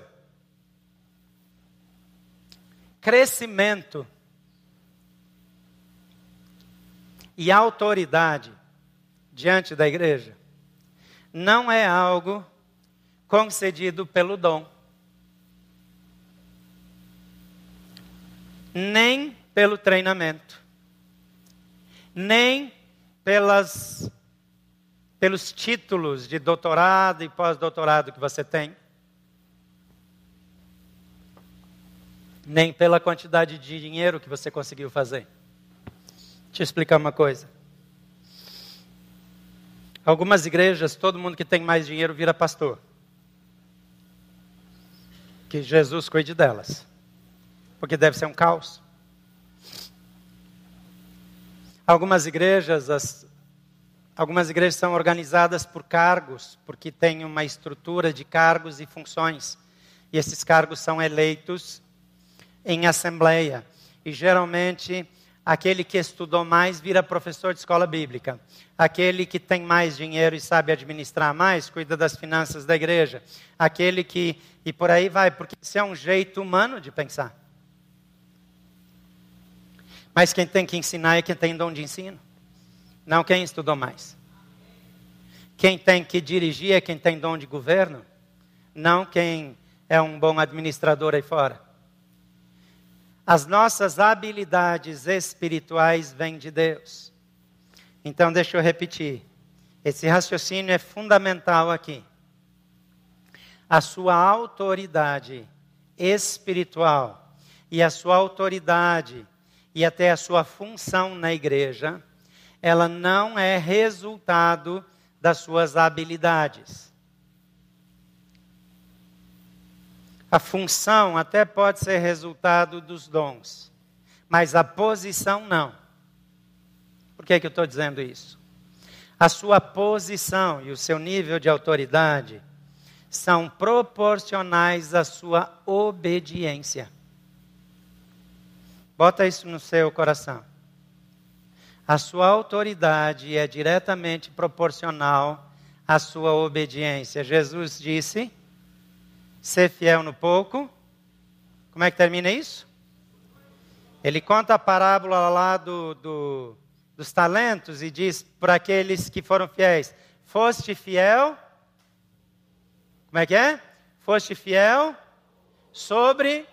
Crescimento e autoridade diante da igreja não é algo concedido pelo dom, nem pelo treinamento, nem pelas, pelos títulos de doutorado e pós-doutorado que você tem, nem pela quantidade de dinheiro que você conseguiu fazer. Deixa eu explicar uma coisa. Algumas igrejas, todo mundo que tem mais dinheiro vira pastor. Que Jesus cuide delas. Porque deve ser um caos. Algumas igrejas, as, algumas igrejas são organizadas por cargos, porque tem uma estrutura de cargos e funções. E esses cargos são eleitos em assembleia. E geralmente aquele que estudou mais vira professor de escola bíblica. Aquele que tem mais dinheiro e sabe administrar mais, cuida das finanças da igreja. Aquele que... E por aí vai, porque isso é um jeito humano de pensar. Mas quem tem que ensinar é quem tem dom de ensino. Não quem estudou mais. Quem tem que dirigir é quem tem dom de governo. Não quem é um bom administrador aí fora. As nossas habilidades espirituais vêm de Deus. Então, deixa eu repetir. Esse raciocínio é fundamental aqui. A sua autoridade espiritual e a sua autoridade e até a sua função na igreja ela não é resultado das suas habilidades. A função até pode ser resultado dos dons, mas a posição não. Por que que eu estou dizendo isso? A sua posição e o seu nível de autoridade são proporcionais à sua obediência. Bota isso no seu coração. A sua autoridade é diretamente proporcional à sua obediência. Jesus disse, ser fiel no pouco. Como é que termina isso? Ele conta a parábola lá do, do, dos talentos e diz para aqueles que foram fiéis, foste fiel? Como é que é? Foste fiel sobre...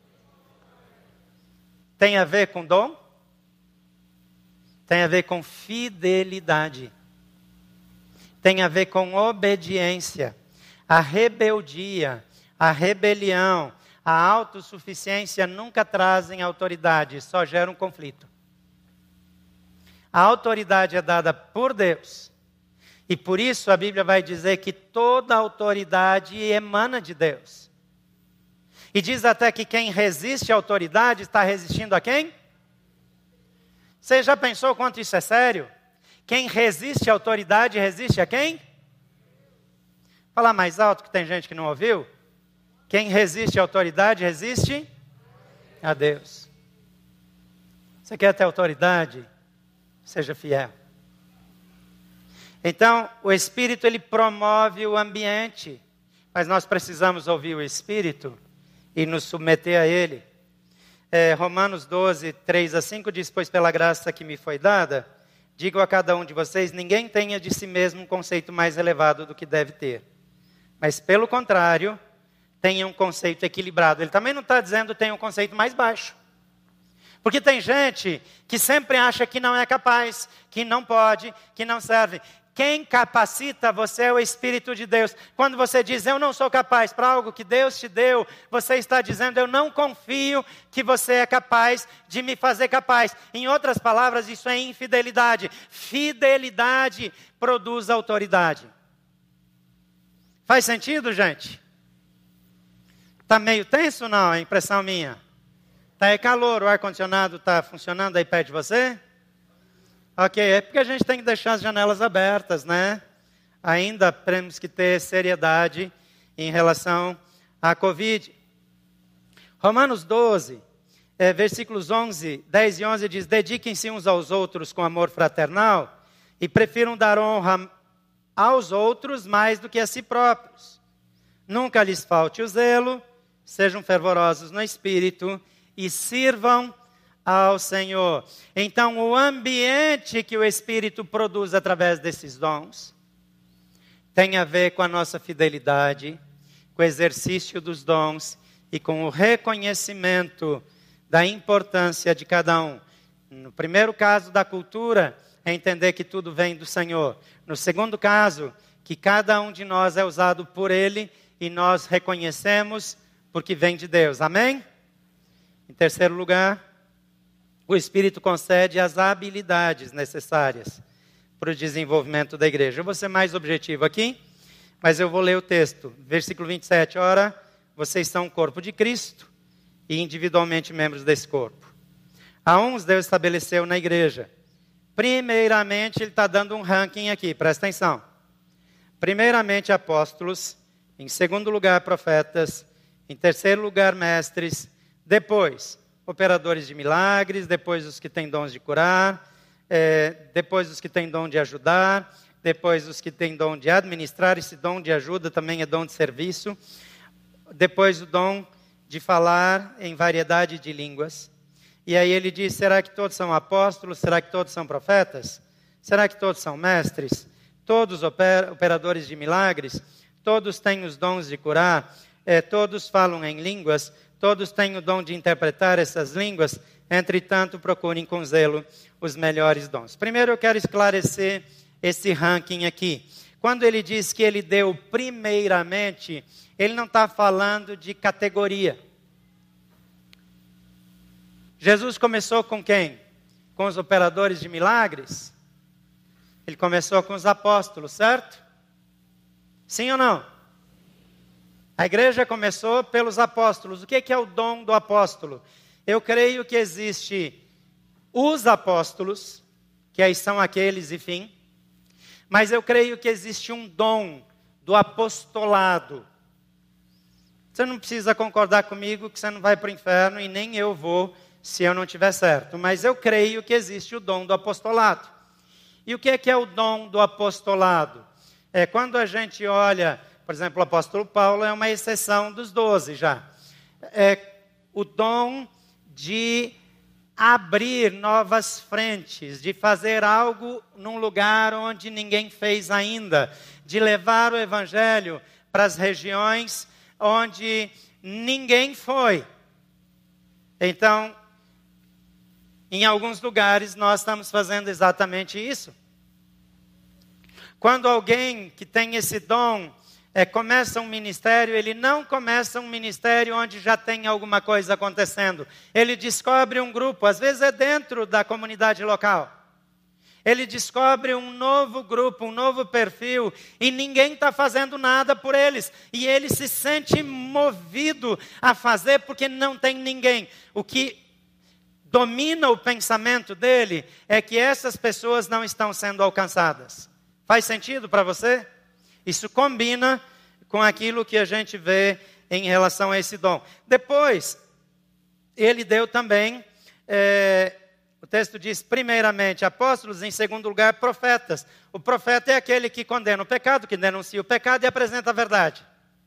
Tem a ver com dom? Tem a ver com fidelidade. Tem a ver com obediência. A rebeldia, a rebelião, a autossuficiência nunca trazem autoridade, só geram conflito. A autoridade é dada por Deus. E por isso a Bíblia vai dizer que toda autoridade emana de Deus. E diz até que quem resiste à autoridade está resistindo a quem? Você já pensou quanto isso é sério? Quem resiste à autoridade resiste a quem? Fala mais alto que tem gente que não ouviu. Quem resiste à autoridade resiste a Deus. Você quer ter autoridade? Seja fiel. Então, o Espírito ele promove o ambiente, mas nós precisamos ouvir o Espírito e nos submeter a Ele. É, Romanos doze, três a cinco diz, pois pela graça que me foi dada, digo a cada um de vocês, ninguém tenha de si mesmo um conceito mais elevado do que deve ter. Mas pelo contrário, tenha um conceito equilibrado. Ele também não está dizendo tenha um conceito mais baixo. Porque tem gente que sempre acha que não é capaz, que não pode, que não serve. Quem capacita você é o Espírito de Deus. Quando você diz, eu não sou capaz para algo que Deus te deu, você está dizendo, eu não confio que você é capaz de me fazer capaz. Em outras palavras, isso é infidelidade. Fidelidade produz autoridade. Faz sentido, gente? Está meio tenso, não? É impressão minha. Está é calor, o ar-condicionado está funcionando aí perto de você? Ok, é porque a gente tem que deixar as janelas abertas, né? Ainda temos que ter seriedade em relação à Covid. Romanos doze, é, versículos onze, dez e onze diz, dediquem-se uns aos outros com amor fraternal e prefiram dar honra aos outros mais do que a si próprios. Nunca lhes falte o zelo, sejam fervorosos no espírito e sirvam ao Senhor. Então, o ambiente que o Espírito produz através desses dons tem a ver com a nossa fidelidade, com o exercício dos dons e com o reconhecimento da importância de cada um. No primeiro caso da cultura, é entender que tudo vem do Senhor. No segundo caso, que cada um de nós é usado por Ele e nós reconhecemos porque vem de Deus. Amém? Em terceiro lugar, o Espírito concede as habilidades necessárias para o desenvolvimento da igreja. Eu vou ser mais objetivo aqui, mas eu vou ler o texto. Versículo vinte e sete. Ora, vocês são o corpo de Cristo e individualmente membros desse corpo. A uns Deus estabeleceu na igreja. Primeiramente, Ele está dando um ranking aqui, presta atenção. Primeiramente, apóstolos. Em segundo lugar, profetas. Em terceiro lugar, mestres. Depois, operadores de milagres, depois os que têm dons de curar, é, depois os que têm dom de ajudar, depois os que têm dom de administrar, esse dom de ajuda também é dom de serviço, depois o dom de falar em variedade de línguas. E aí ele diz, será que todos são apóstolos? Será que todos são profetas? Será que todos são mestres? Todos oper, operadores de milagres? Todos têm os dons de curar? É, todos falam em línguas? Todos têm o dom de interpretar essas línguas, entretanto, procurem com zelo os melhores dons. Primeiro eu quero esclarecer esse ranking aqui. Quando ele diz que ele deu primeiramente, ele não está falando de categoria. Jesus começou com quem? Com os operadores de milagres? Ele começou com os apóstolos, certo? Sim ou não? A igreja começou pelos apóstolos. O que é o dom do apóstolo? Eu creio que existe os apóstolos, que aí são aqueles, enfim. Mas eu creio que existe um dom do apostolado. Você não precisa concordar comigo que você não vai para o inferno e nem eu vou se eu não estiver certo. Mas eu creio que existe o dom do apostolado. E o que é que é o dom do apostolado? É quando a gente olha, por exemplo, o apóstolo Paulo é uma exceção dos doze já. É o dom de abrir novas frentes, de fazer algo num lugar onde ninguém fez ainda, de levar o evangelho para as regiões onde ninguém foi. Então, em alguns lugares nós estamos fazendo exatamente isso. Quando alguém que tem esse dom é, começa um ministério, ele não começa um ministério onde já tem alguma coisa acontecendo. Ele descobre um grupo, às vezes é dentro da comunidade local. Ele descobre um novo grupo, um novo perfil, e ninguém está fazendo nada por eles. E ele se sente movido a fazer porque não tem ninguém. O que domina o pensamento dele é que essas pessoas não estão sendo alcançadas. Faz sentido para você? Isso combina com aquilo que a gente vê em relação a esse dom. Depois, ele deu também, é, o texto diz, primeiramente, apóstolos, em segundo lugar, profetas. O profeta é aquele que condena o pecado, que denuncia o pecado e apresenta a verdade.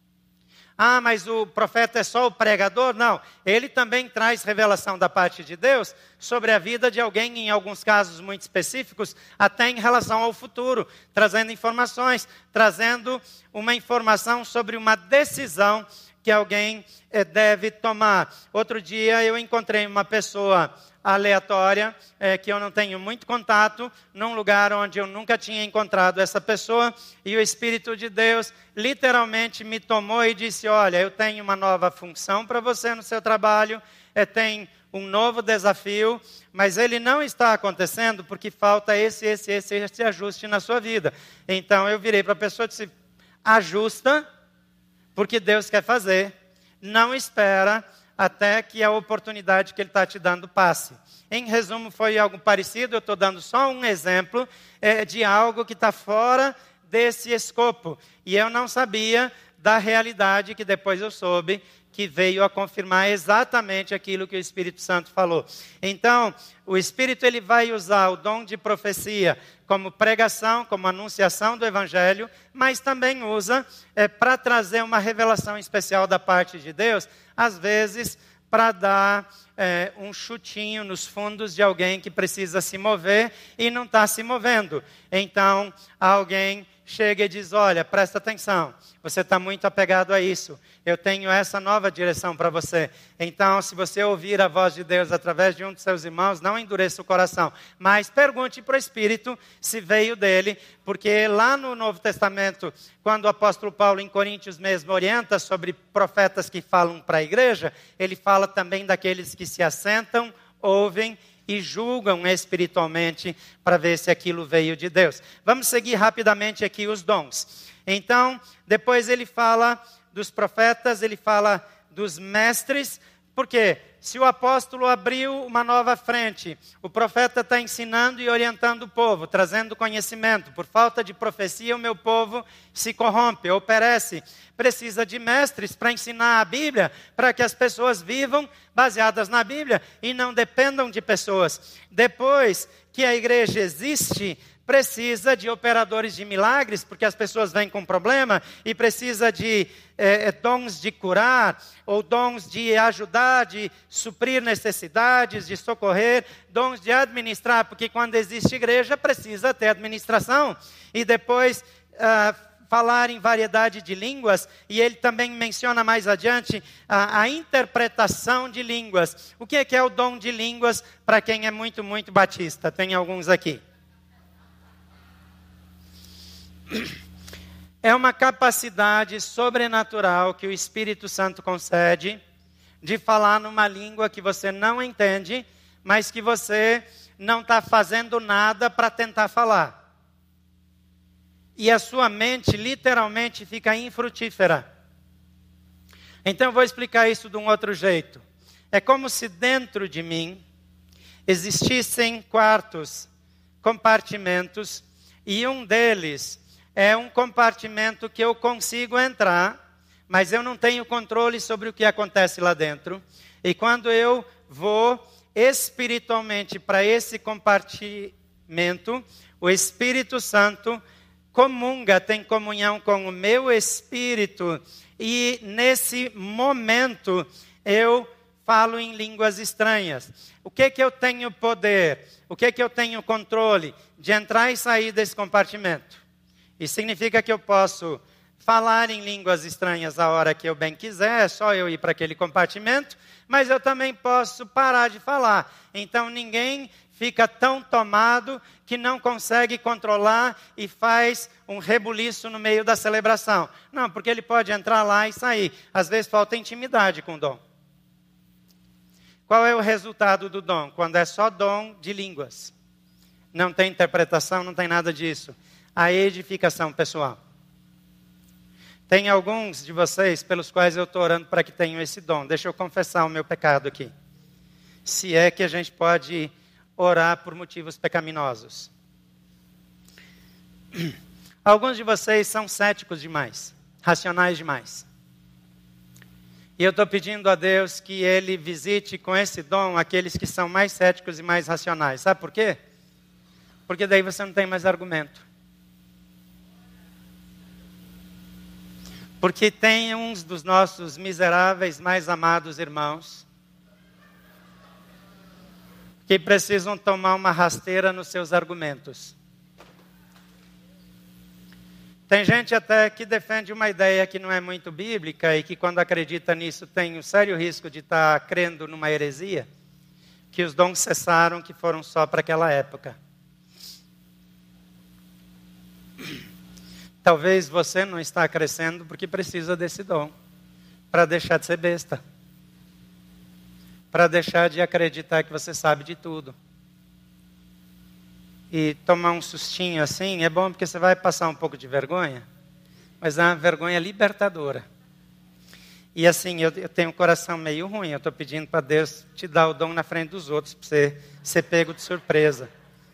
Ah, mas o profeta é só o pregador? Não, ele também traz revelação da parte de Deus sobre a vida de alguém, em alguns casos muito específicos, até em relação ao futuro, trazendo informações, trazendo uma informação sobre uma decisão que alguém deve tomar. Outro dia eu encontrei uma pessoa aleatória, é, que eu não tenho muito contato, num lugar onde eu nunca tinha encontrado essa pessoa, e o Espírito de Deus literalmente me tomou e disse, olha, eu tenho uma nova função para você no seu trabalho, é, tem um novo desafio, mas ele não está acontecendo porque falta esse, esse, esse, esse ajuste na sua vida. Então eu virei para a pessoa e disse, ajusta, porque Deus quer fazer, não espera até que a oportunidade que Ele está te dando passe. Em resumo, foi algo parecido, eu estou dando só um exemplo é, de algo que está fora desse escopo. E eu não sabia da realidade que depois eu soube, que veio a confirmar exatamente aquilo que o Espírito Santo falou. Então, o Espírito ele vai usar o dom de profecia como pregação, como anunciação do Evangelho, mas também usa é, para trazer uma revelação especial da parte de Deus, às vezes para dar é, um chutinho nos fundos de alguém que precisa se mover e não está se movendo. Então, alguém chega e diz, olha, presta atenção, você está muito apegado a isso, eu tenho essa nova direção para você. Então, se você ouvir a voz de Deus através de um de seus irmãos, não endureça o coração, mas pergunte para o Espírito se veio dele, porque lá no Novo Testamento, quando o apóstolo Paulo em Coríntios mesmo orienta sobre profetas que falam para a igreja, ele fala também daqueles que se assentam, ouvem e julgam espiritualmente para ver se aquilo veio de Deus. Vamos seguir rapidamente aqui os dons. Então, depois ele fala dos profetas, ele fala dos mestres, porque se o apóstolo abriu uma nova frente, o profeta está ensinando e orientando o povo, trazendo conhecimento. Por falta de profecia, o meu povo se corrompe ou perece. Precisa de mestres para ensinar a Bíblia, para que as pessoas vivam baseadas na Bíblia e não dependam de pessoas. Depois que a igreja existe, precisa de operadores de milagres, porque as pessoas vêm com problema, e precisa de é, dons de curar, ou dons de ajudar, de suprir necessidades, de socorrer, dons de administrar, porque quando existe igreja, precisa ter administração. E depois, uh, falar em variedade de línguas, e ele também menciona mais adiante a, a interpretação de línguas. O que é, que é o dom de línguas para quem é muito, muito batista? Tem alguns aqui. É uma capacidade sobrenatural que o Espírito Santo concede de falar numa língua que você não entende, mas que você não está fazendo nada para tentar falar. e a sua mente literalmente fica infrutífera. Então eu vou explicar isso de um outro jeito. É como se dentro de mim existissem quartos, compartimentos, e um deles é um compartimento que eu consigo entrar, mas eu não tenho controle sobre o que acontece lá dentro. E quando eu vou espiritualmente para esse compartimento, o Espírito Santo comunga, tem comunhão com o meu espírito, e nesse momento eu falo em línguas estranhas. O que que eu tenho poder? O que que eu tenho controle? De entrar e sair desse compartimento. Isso significa que eu posso falar em línguas estranhas a hora que eu bem quiser, é só eu ir para aquele compartimento, mas eu também posso parar de falar. Então ninguém fica tão tomado que não consegue controlar e faz um rebuliço no meio da celebração. Não, porque ele pode entrar lá e sair. Às vezes falta intimidade com o dom. Qual é o resultado do dom? Quando é só dom de línguas. Não tem interpretação, não tem nada disso. A edificação pessoal. Tem alguns de vocês pelos quais eu estou orando para que tenham esse dom. Deixa eu confessar o meu pecado aqui. Se é que a gente pode orar por motivos pecaminosos. Alguns de vocês são céticos demais, racionais demais. E eu estou pedindo a Deus que Ele visite com esse dom aqueles que são mais céticos e mais racionais. Sabe por quê? Porque daí você não tem mais argumento. Porque tem uns dos nossos miseráveis mais amados irmãos que precisam tomar uma rasteira nos seus argumentos. Tem gente até que defende uma ideia que não é muito bíblica e que quando acredita nisso tem um sério risco de estar crendo numa heresia, que os dons cessaram, que foram só para aquela época. Talvez você não está crescendo porque precisa desse dom, para deixar de ser besta. Para deixar de acreditar que você sabe de tudo. E tomar um sustinho assim é bom porque você vai passar um pouco de vergonha, mas é uma vergonha libertadora. E assim, eu, eu tenho um coração meio ruim, eu estou pedindo para Deus te dar o dom na frente dos outros, para você ser pego de surpresa.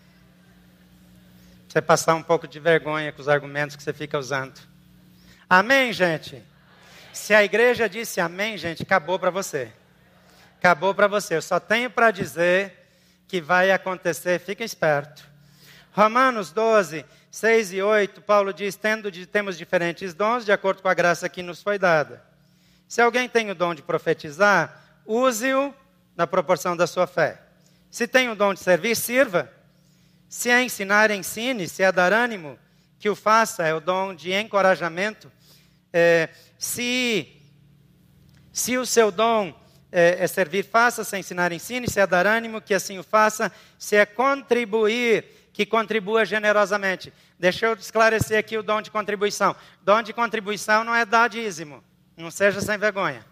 Pra você passar um pouco de vergonha com os argumentos que você fica usando. Amém, gente? Se a igreja disse amém, gente, acabou para você. Acabou para você. Eu só tenho para dizer que vai acontecer. Fica esperto. Romanos doze, seis e oito, Paulo diz, Tendo de, temos diferentes dons de acordo com a graça que nos foi dada. Se alguém tem o dom de profetizar, use-o na proporção da sua fé. Se tem o dom de servir, sirva. Se é ensinar, ensine. Se é dar ânimo, que o faça. É o dom de encorajamento. É, se, se o seu dom É, é servir, faça. Se ensinar, ensine. Se é dar ânimo, que assim o faça. Se é contribuir, que contribua generosamente. Deixa eu esclarecer aqui o dom de contribuição. Dom de contribuição não é dar dízimo. Não seja sem vergonha.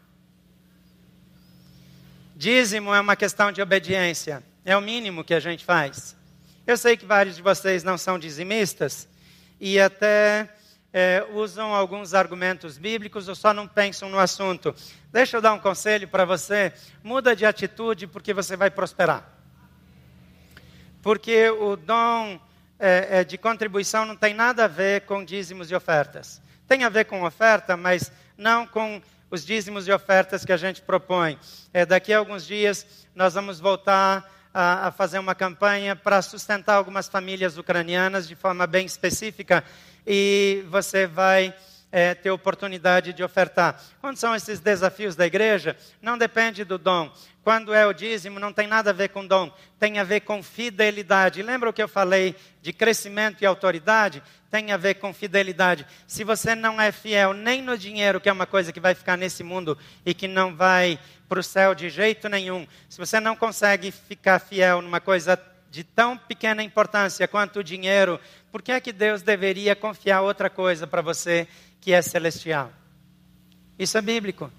Dízimo é uma questão de obediência. É o mínimo que a gente faz. Eu sei que vários de vocês não são dizimistas e até É, usam alguns argumentos bíblicos ou só não pensam no assunto. Deixa eu dar um conselho para você. Muda de atitude porque você vai prosperar. Porque o dom é, é, de contribuição não tem nada a ver com dízimos e ofertas. Tem a ver com oferta, mas não com os dízimos e ofertas que a gente propõe. É, daqui a alguns dias nós vamos voltar a, a fazer uma campanha para sustentar algumas famílias ucranianas de forma bem específica. E você vai é, ter oportunidade de ofertar. Quando são esses desafios da igreja, não depende do dom. Quando é o dízimo, não tem nada a ver com dom. Tem a ver com fidelidade. Lembra o que eu falei de crescimento e autoridade? Tem a ver com fidelidade. Se você não é fiel nem no dinheiro, que é uma coisa que vai ficar nesse mundo e que não vai para o céu de jeito nenhum. Se você não consegue ficar fiel numa coisa de tão pequena importância quanto o dinheiro, por que é que Deus deveria confiar outra coisa para você que é celestial? Isso é bíblico.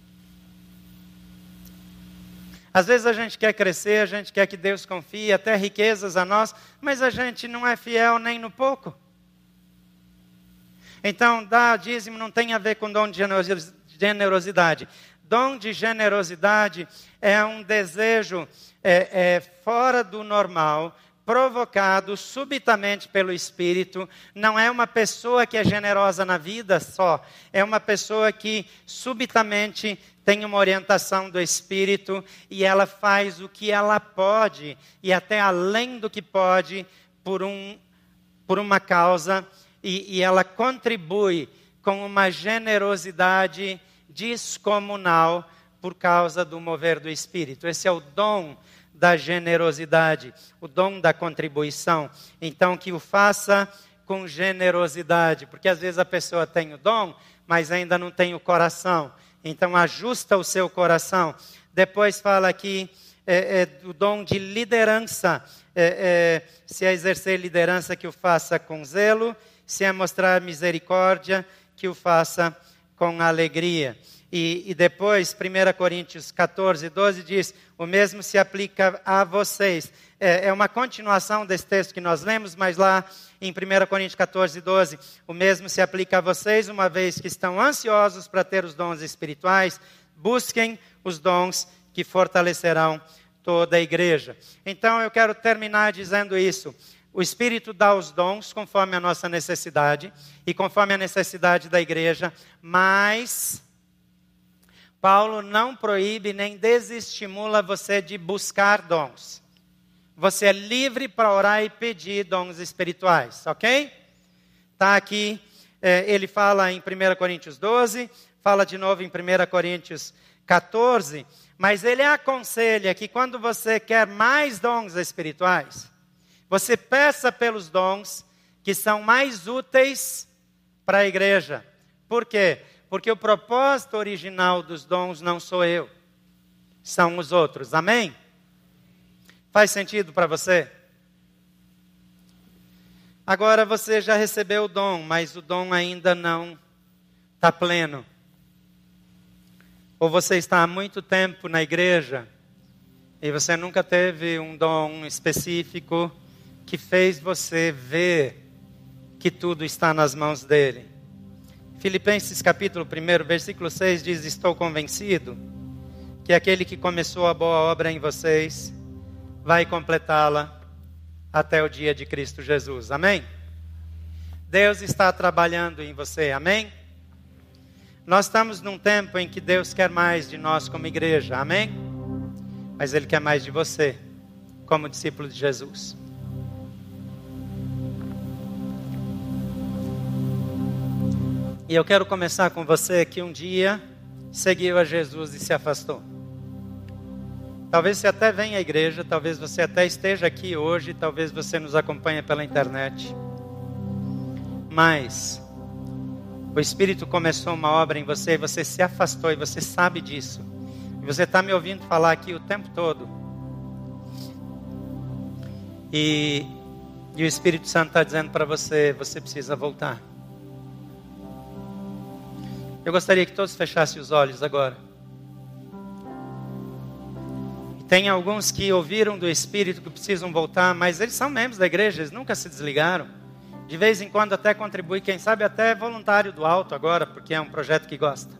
Às vezes a gente quer crescer, a gente quer que Deus confie até riquezas a nós, mas a gente não é fiel nem no pouco. Então, dar dízimo não tem a ver com dom de generosidade. Dom de generosidade é um desejo é, é, fora do normal, provocado subitamente pelo Espírito. Não é uma pessoa que é generosa na vida só, é uma pessoa que subitamente tem uma orientação do Espírito e ela faz o que ela pode e até além do que pode por, um, por uma causa e, e ela contribui com uma generosidade descomunal por causa do mover do Espírito. Esse é o dom da generosidade, o dom da contribuição. Então, que o faça com generosidade, porque às vezes a pessoa tem o dom, mas ainda não tem o coração. Então, ajusta o seu coração. Depois fala aqui é, é, do dom de liderança. É, é, se é exercer liderança, que o faça com zelo. Se é mostrar misericórdia, que o faça com alegria. E, e depois, primeira Coríntios catorze, doze diz, o mesmo se aplica a vocês. É, é uma continuação desse texto que nós lemos, mas lá em primeira Coríntios catorze, doze, o mesmo se aplica a vocês, uma vez que estão ansiosos para ter os dons espirituais, busquem os dons que fortalecerão toda a igreja. Então, eu quero terminar dizendo isso. O Espírito dá os dons conforme a nossa necessidade e conforme a necessidade da igreja, mas Paulo não proíbe nem desestimula você de buscar dons. Você é livre para orar e pedir dons espirituais, ok? Está aqui, é, ele fala em primeira Coríntios doze, fala de novo em primeira Coríntios catorze, mas ele aconselha que quando você quer mais dons espirituais, você peça pelos dons que são mais úteis para a igreja. Por quê? Porque o propósito original dos dons não sou eu, são os outros. Amém? Faz sentido para você? Agora você já recebeu o dom, mas o dom ainda não está pleno. Ou você está há muito tempo na igreja e você nunca teve um dom específico que fez você ver que tudo está nas mãos dele. Filipenses capítulo um, versículo seis diz, estou convencido que aquele que começou a boa obra em vocês vai completá-la até o dia de Cristo Jesus. Amém? Deus está trabalhando em você. Amém? Nós estamos num tempo em que Deus quer mais de nós como igreja. Amém? Mas Ele quer mais de você como discípulo de Jesus. E eu quero começar com você que um dia seguiu a Jesus e se afastou. Talvez você até venha à igreja, talvez você até esteja aqui hoje, talvez você nos acompanhe pela internet. Mas o Espírito começou uma obra em você e você se afastou e você sabe disso. E você está me ouvindo falar aqui o tempo todo. E, e o Espírito Santo está dizendo para você, você precisa voltar. Eu gostaria que todos fechassem os olhos agora. Tem alguns que ouviram do Espírito que precisam voltar, mas eles são membros da igreja, eles nunca se desligaram. De vez em quando até contribui, quem sabe até voluntário do alto agora, porque é um projeto que gosta.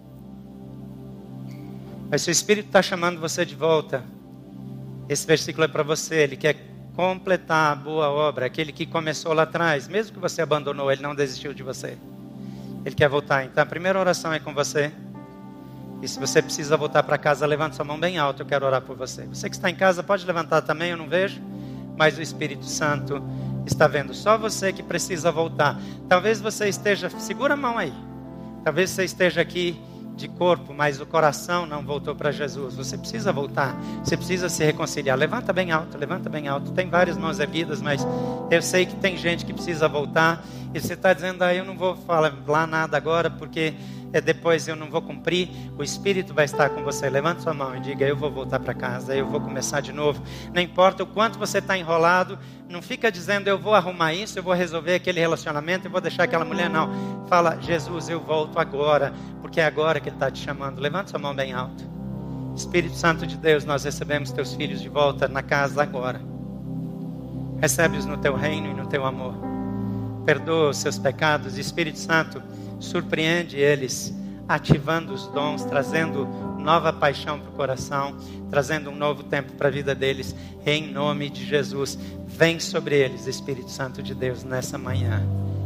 Mas se o Espírito está chamando você de volta, esse versículo é para você, ele quer completar a boa obra, aquele que começou lá atrás, mesmo que você abandonou, ele não desistiu de você. Ele quer voltar. Então a primeira oração é com você. E se você precisa voltar para casa, levante sua mão bem alta, eu quero orar por você. Você que está em casa pode levantar também, eu não vejo. Mas o Espírito Santo está vendo. Só você que precisa voltar. Talvez você esteja, segura a mão aí. Talvez você esteja aqui de corpo, mas o coração não voltou para Jesus. Você precisa voltar. Você precisa se reconciliar. Levanta bem alto, levanta bem alto. Tem várias mãos erguidas, mas eu sei que tem gente que precisa voltar. E você está dizendo, ah, eu não vou falar nada agora, porque é depois eu não vou cumprir. O Espírito vai estar com você. Levanta sua mão e diga, eu vou voltar para casa, eu vou começar de novo. Não importa o quanto você está enrolado, não fica dizendo, eu vou arrumar isso, eu vou resolver aquele relacionamento, eu vou deixar aquela mulher, não. Fala, Jesus, eu volto agora, porque é agora que Ele está te chamando. Levanta sua mão bem alto. Espírito Santo de Deus, nós recebemos teus filhos de volta na casa agora. Recebe-os no teu reino e no teu amor. perdoa os seus pecados. Espírito Santo, surpreende eles, ativando os dons, trazendo nova paixão para o coração, trazendo um novo tempo para a vida deles, em nome de Jesus. Vem sobre eles, Espírito Santo de Deus, nessa manhã.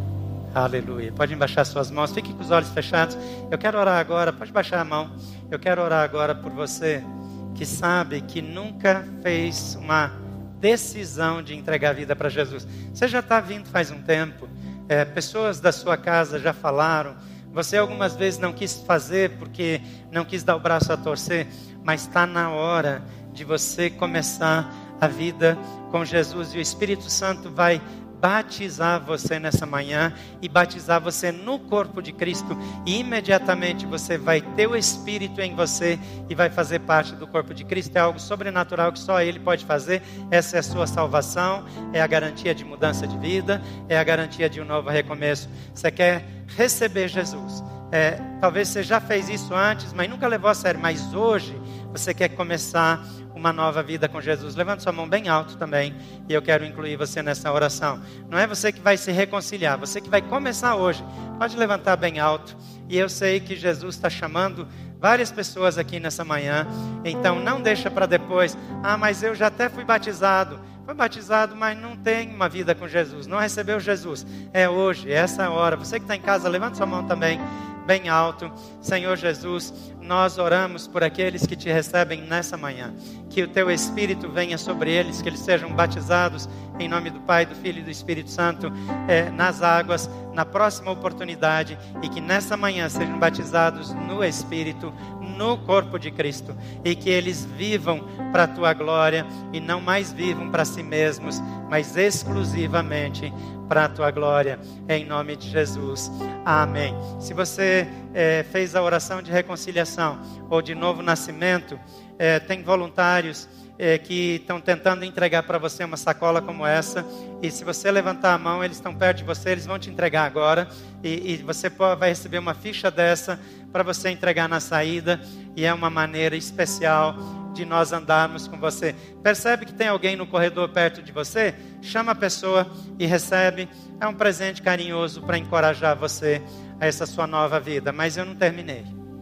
Aleluia. Pode baixar suas mãos, fique com os olhos fechados. Eu quero orar agora, pode baixar a mão. Eu quero orar agora por você que sabe que nunca fez uma decisão de entregar a vida para Jesus. Você já está vindo faz um tempo, é, pessoas da sua casa já falaram, você algumas vezes não quis fazer porque não quis dar o braço a torcer, mas está na hora de você começar a vida com Jesus, e o Espírito Santo vai batizar você nessa manhã e batizar você no corpo de Cristo, e imediatamente você vai ter o Espírito em você e vai fazer parte do corpo de Cristo. É algo sobrenatural que só Ele pode fazer. Essa é a sua salvação, é a garantia de mudança de vida, é a garantia de um novo recomeço. Você quer receber Jesus, é, talvez você já fez isso antes, mas nunca levou a sério, mas hoje você quer começar uma nova vida com Jesus. Levante sua mão bem alto também, e eu quero incluir você nessa oração. Não é você que vai se reconciliar, você que vai começar hoje. Pode levantar bem alto. E eu sei que Jesus está chamando várias pessoas aqui nessa manhã, então não deixa para depois. Ah, mas eu já até fui batizado. Foi batizado, mas não tem uma vida com Jesus, não recebeu Jesus. É hoje, é essa hora. Você que está em casa, levante sua mão também bem alto. Senhor Jesus, nós oramos por aqueles que te recebem nessa manhã, que o teu Espírito venha sobre eles, que eles sejam batizados em nome do Pai, do Filho e do Espírito Santo, é, nas águas, na próxima oportunidade, e que nessa manhã sejam batizados no Espírito, no corpo de Cristo, e que eles vivam para a tua glória e não mais vivam para si mesmos, mas exclusivamente para a tua glória, em nome de Jesus. Amém. Se você é, fez a oração de reconciliação ou de novo nascimento, é, tem voluntários é, que estão tentando entregar para você uma sacola como essa, e se você levantar a mão, eles estão perto de você, eles vão te entregar agora, e, e você pode, vai receber uma ficha dessa para você entregar na saída, e é uma maneira especial de nós andarmos com você. Percebe que tem alguém no corredor perto de você? Chama a pessoa e recebe. É um presente carinhoso para encorajar você a essa sua nova vida. Mas eu não terminei.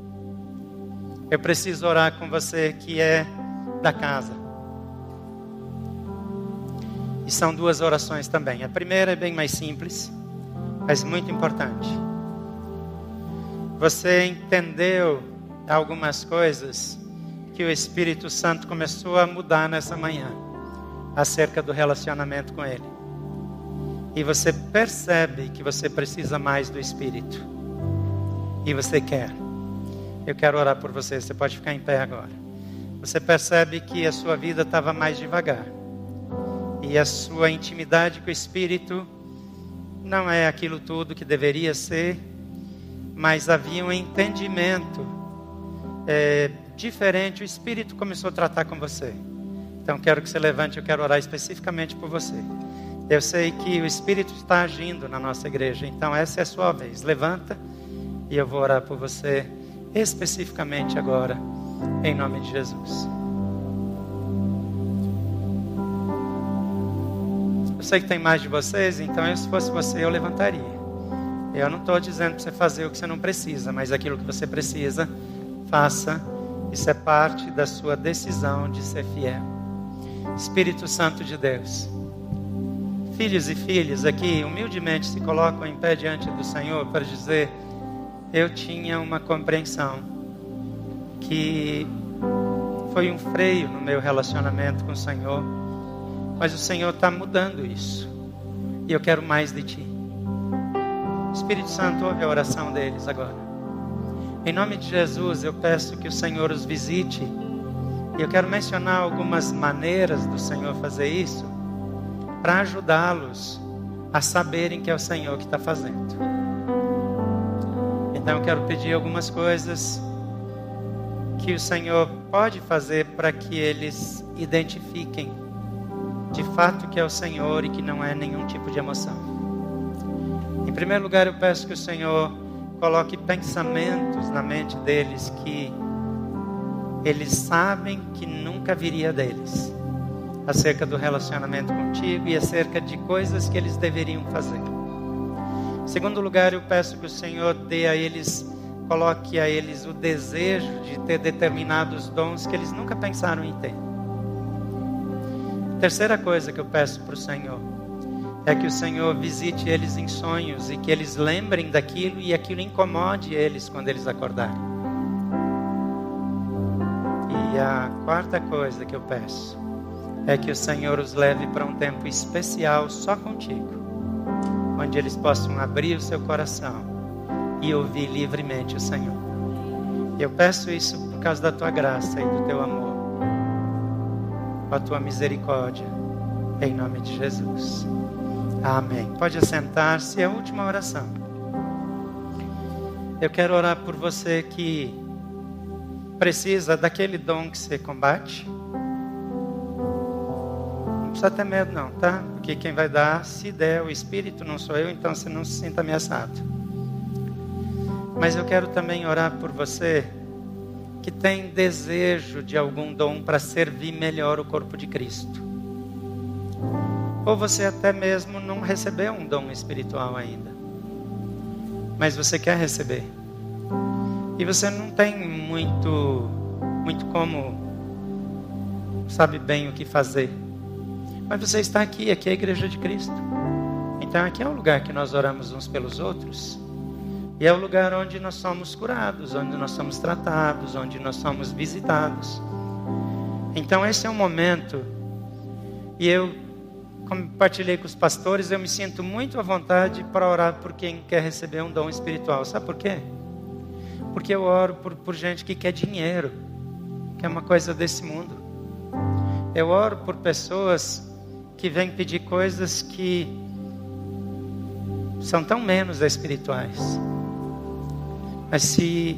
Eu preciso orar com você que é da casa. E são duas orações também. A primeira é bem mais simples, mas muito importante. Você entendeu algumas coisas que o Espírito Santo começou a mudar nessa manhã acerca do relacionamento com Ele, e você percebe que você precisa mais do Espírito, e você quer. Eu quero orar por você. Você pode ficar em pé agora. Você percebe que a sua vida estava mais devagar, e a sua intimidade com o Espírito não é aquilo tudo que deveria ser, mas havia um entendimento é, diferente. O Espírito começou a tratar com você. Então quero que você levante. Eu quero orar especificamente por você. Eu sei que o Espírito está agindo na nossa igreja, então essa é a sua vez. Levanta e eu vou orar por você especificamente agora, em nome de Jesus. Eu sei que tem mais de vocês, então eu, se fosse você, eu levantaria. Eu não estou dizendo para você fazer o que você não precisa, mas aquilo que você precisa, faça. Isso é parte da sua decisão de ser fiel. Espírito Santo de Deus, filhos e filhas aqui humildemente se colocam em pé diante do Senhor para dizer: eu tinha uma compreensão que foi um freio no meu relacionamento com o Senhor, mas o Senhor está mudando isso, e eu quero mais de Ti. Espírito Santo, ouve a oração deles agora. Em nome de Jesus, eu peço que o Senhor os visite. E eu quero mencionar algumas maneiras do Senhor fazer isso, para ajudá-los a saberem que é o Senhor que está fazendo. Então eu quero pedir algumas coisas que o Senhor pode fazer para que eles identifiquem de fato que é o Senhor e que não é nenhum tipo de emoção. Em primeiro lugar, eu peço que o Senhor coloque pensamentos na mente deles que eles sabem que nunca viria deles, acerca do relacionamento contigo e acerca de coisas que eles deveriam fazer. Em segundo lugar, eu peço que o Senhor dê a eles, coloque a eles o desejo de ter determinados dons que eles nunca pensaram em ter. Terceira coisa que eu peço para o Senhor é que o Senhor visite eles em sonhos e que eles lembrem daquilo e aquilo incomode eles quando eles acordarem. E a quarta coisa que eu peço é que o Senhor os leve para um tempo especial só contigo, onde eles possam abrir o seu coração e ouvir livremente o Senhor. Eu peço isso por causa da tua graça e do teu amor, com a tua misericórdia, em nome de Jesus. Amém. Pode assentar-se. É a última oração. Eu quero orar por você que precisa daquele dom que você combate. Não precisa ter medo não, tá? Porque quem vai dar, se der o Espírito, não sou eu, então você não se sinta ameaçado. Mas eu quero também orar por você que tem desejo de algum dom para servir melhor o corpo de Cristo. Ou você até mesmo não recebeu um dom espiritual ainda, mas você quer receber. E você não tem muito, muito como, sabe bem o que fazer. Mas você está aqui, aqui é a Igreja de Cristo. Então aqui é o lugar que nós oramos uns pelos outros. E é o lugar onde nós somos curados, onde nós somos tratados, onde nós somos visitados. Então esse é o momento. E eu compartilhei com os pastores, eu me sinto muito à vontade para orar por quem quer receber um dom espiritual. Sabe por quê? Porque eu oro por, por gente que quer dinheiro, que é uma coisa desse mundo. Eu oro por pessoas que vêm pedir coisas que são tão menos espirituais. Mas se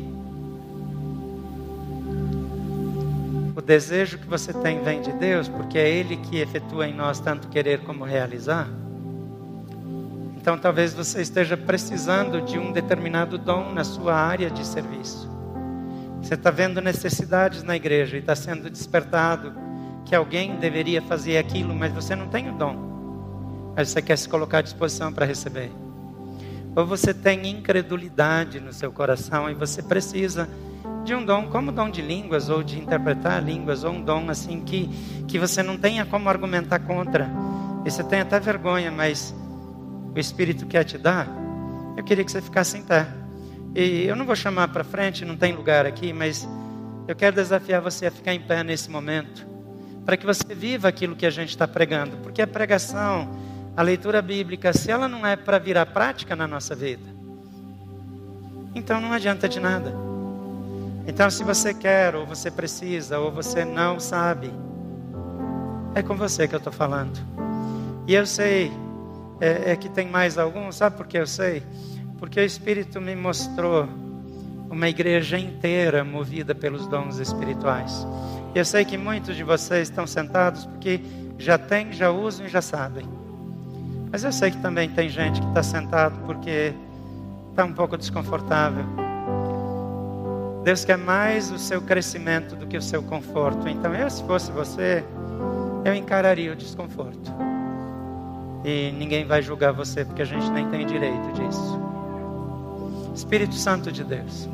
o desejo que você tem vem de Deus, porque é Ele que efetua em nós tanto querer como realizar, então talvez você esteja precisando de um determinado dom na sua área de serviço. Você está vendo necessidades na igreja e está sendo despertado que alguém deveria fazer aquilo, mas você não tem o dom, mas você quer se colocar à disposição para receber. Ou você tem incredulidade no seu coração e você precisa de um dom, como o dom de línguas, ou de interpretar línguas, ou um dom assim que, que você não tenha como argumentar contra, e você tem até vergonha, mas o Espírito quer te dar. Eu queria que você ficasse em pé. E eu não vou chamar para frente, não tem lugar aqui, mas eu quero desafiar você a ficar em pé nesse momento, para que você viva aquilo que a gente está pregando, porque a pregação, a leitura bíblica, se ela não é para virar prática na nossa vida, então não adianta de nada. Então se você quer, ou você precisa, ou você não sabe, é com você que eu estou falando. E eu sei é, é que tem mais alguns, sabe por que eu sei? Porque o Espírito me mostrou uma igreja inteira movida pelos dons espirituais. E eu sei que muitos de vocês estão sentados porque já têm, já usam e já sabem. Mas eu sei que também tem gente que está sentado porque está um pouco desconfortável. Deus quer mais o seu crescimento do que o seu conforto. Então eu, se fosse você, eu encararia o desconforto. E ninguém vai julgar você, porque a gente nem tem direito disso. Espírito Santo de Deus.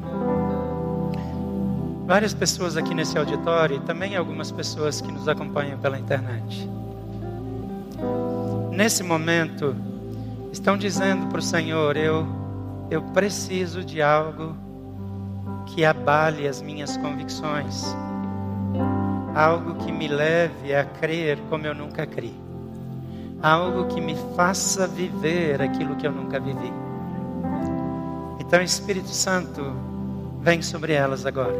Várias pessoas aqui nesse auditório e também algumas pessoas que nos acompanham pela internet, nesse momento, estão dizendo para o Senhor, eu, eu preciso de algo que abale as minhas convicções. Algo que me leve a crer como eu nunca criei. Algo que me faça viver aquilo que eu nunca vivi. Então, Espírito Santo, vem sobre elas agora.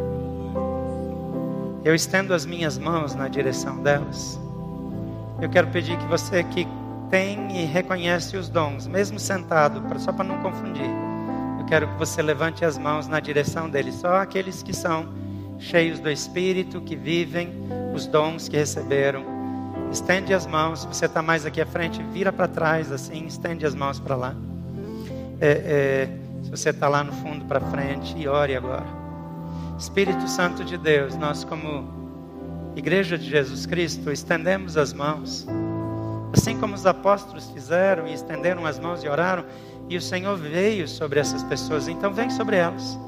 Eu estendo as minhas mãos na direção delas. Eu quero pedir que você que tem e reconhece os dons, mesmo sentado, só para não confundir, eu quero que você levante as mãos na direção deles. Só aqueles que são cheios do Espírito, que vivem os dons que receberam. Estende as mãos. Se você está mais aqui à frente, vira para trás assim, estende as mãos para lá. É, é, se você está lá no fundo, para frente, e ore agora. Espírito Santo de Deus, nós como Igreja de Jesus Cristo, estendemos as mãos, assim como os apóstolos fizeram e estenderam as mãos e oraram. E o Senhor veio sobre essas pessoas, então vem sobre elas.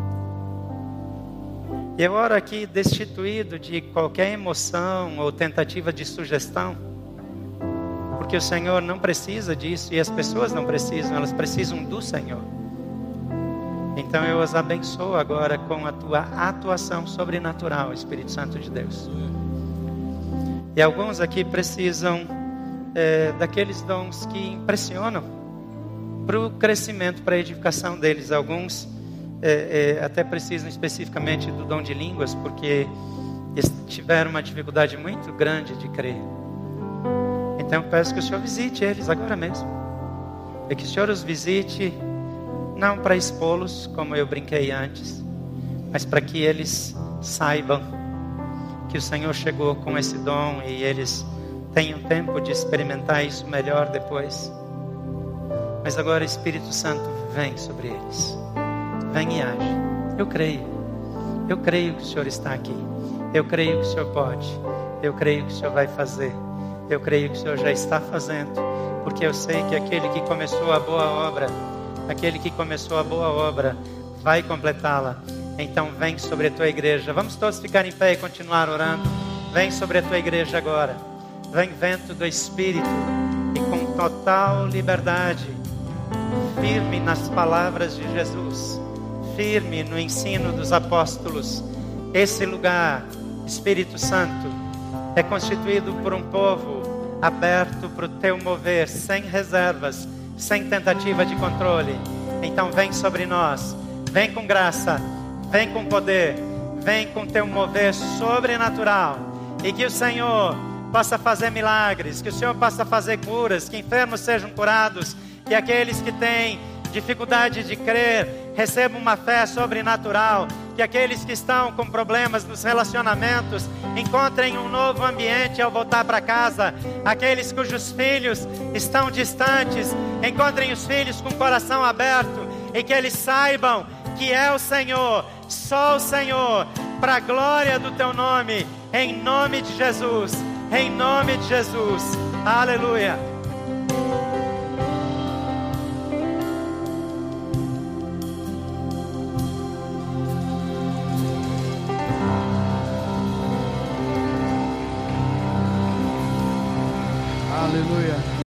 E eu oro aqui destituído de qualquer emoção ou tentativa de sugestão, porque o Senhor não precisa disso e as pessoas não precisam, elas precisam do Senhor. Então eu as abençoo agora com a tua atuação sobrenatural, Espírito Santo de Deus. E alguns aqui precisam é, daqueles dons que impressionam para o crescimento, para a edificação deles. Alguns é, é, até precisam especificamente do dom de línguas, porque eles tiveram uma dificuldade muito grande de crer. Então eu peço que o Senhor visite eles agora mesmo. E que o Senhor os visite, não para expô-los, como eu brinquei antes, mas para que eles saibam que o Senhor chegou com esse dom e eles tenham tempo de experimentar isso melhor depois. Mas agora, Espírito Santo, vem sobre eles. Vem e age. Eu creio. Eu creio que o Senhor está aqui. Eu creio que o Senhor pode. Eu creio que o Senhor vai fazer. Eu creio que o Senhor já está fazendo. Porque eu sei que aquele que começou a boa obra, aquele que começou a boa obra, vai completá-la. Então vem sobre a tua igreja. Vamos todos ficar em pé e continuar orando. Vem sobre a tua igreja agora. Vem vento do Espírito. E com total liberdade, firme nas palavras de Jesus, firme no ensino dos apóstolos. Esse lugar, Espírito Santo, é constituído por um povo aberto para o teu mover, sem reservas, sem tentativa de controle. Então vem sobre nós, vem com graça, vem com poder, vem com teu mover sobrenatural. E que o Senhor possa fazer milagres, que o Senhor possa fazer curas, que enfermos sejam curados, que aqueles que têm dificuldade de crer recebam uma fé sobrenatural, que aqueles que estão com problemas nos relacionamentos encontrem um novo ambiente ao voltar para casa, aqueles cujos filhos estão distantes encontrem os filhos com o coração aberto e que eles saibam que é o Senhor, só o Senhor, para a glória do teu nome, em nome de Jesus, em nome de Jesus, aleluia.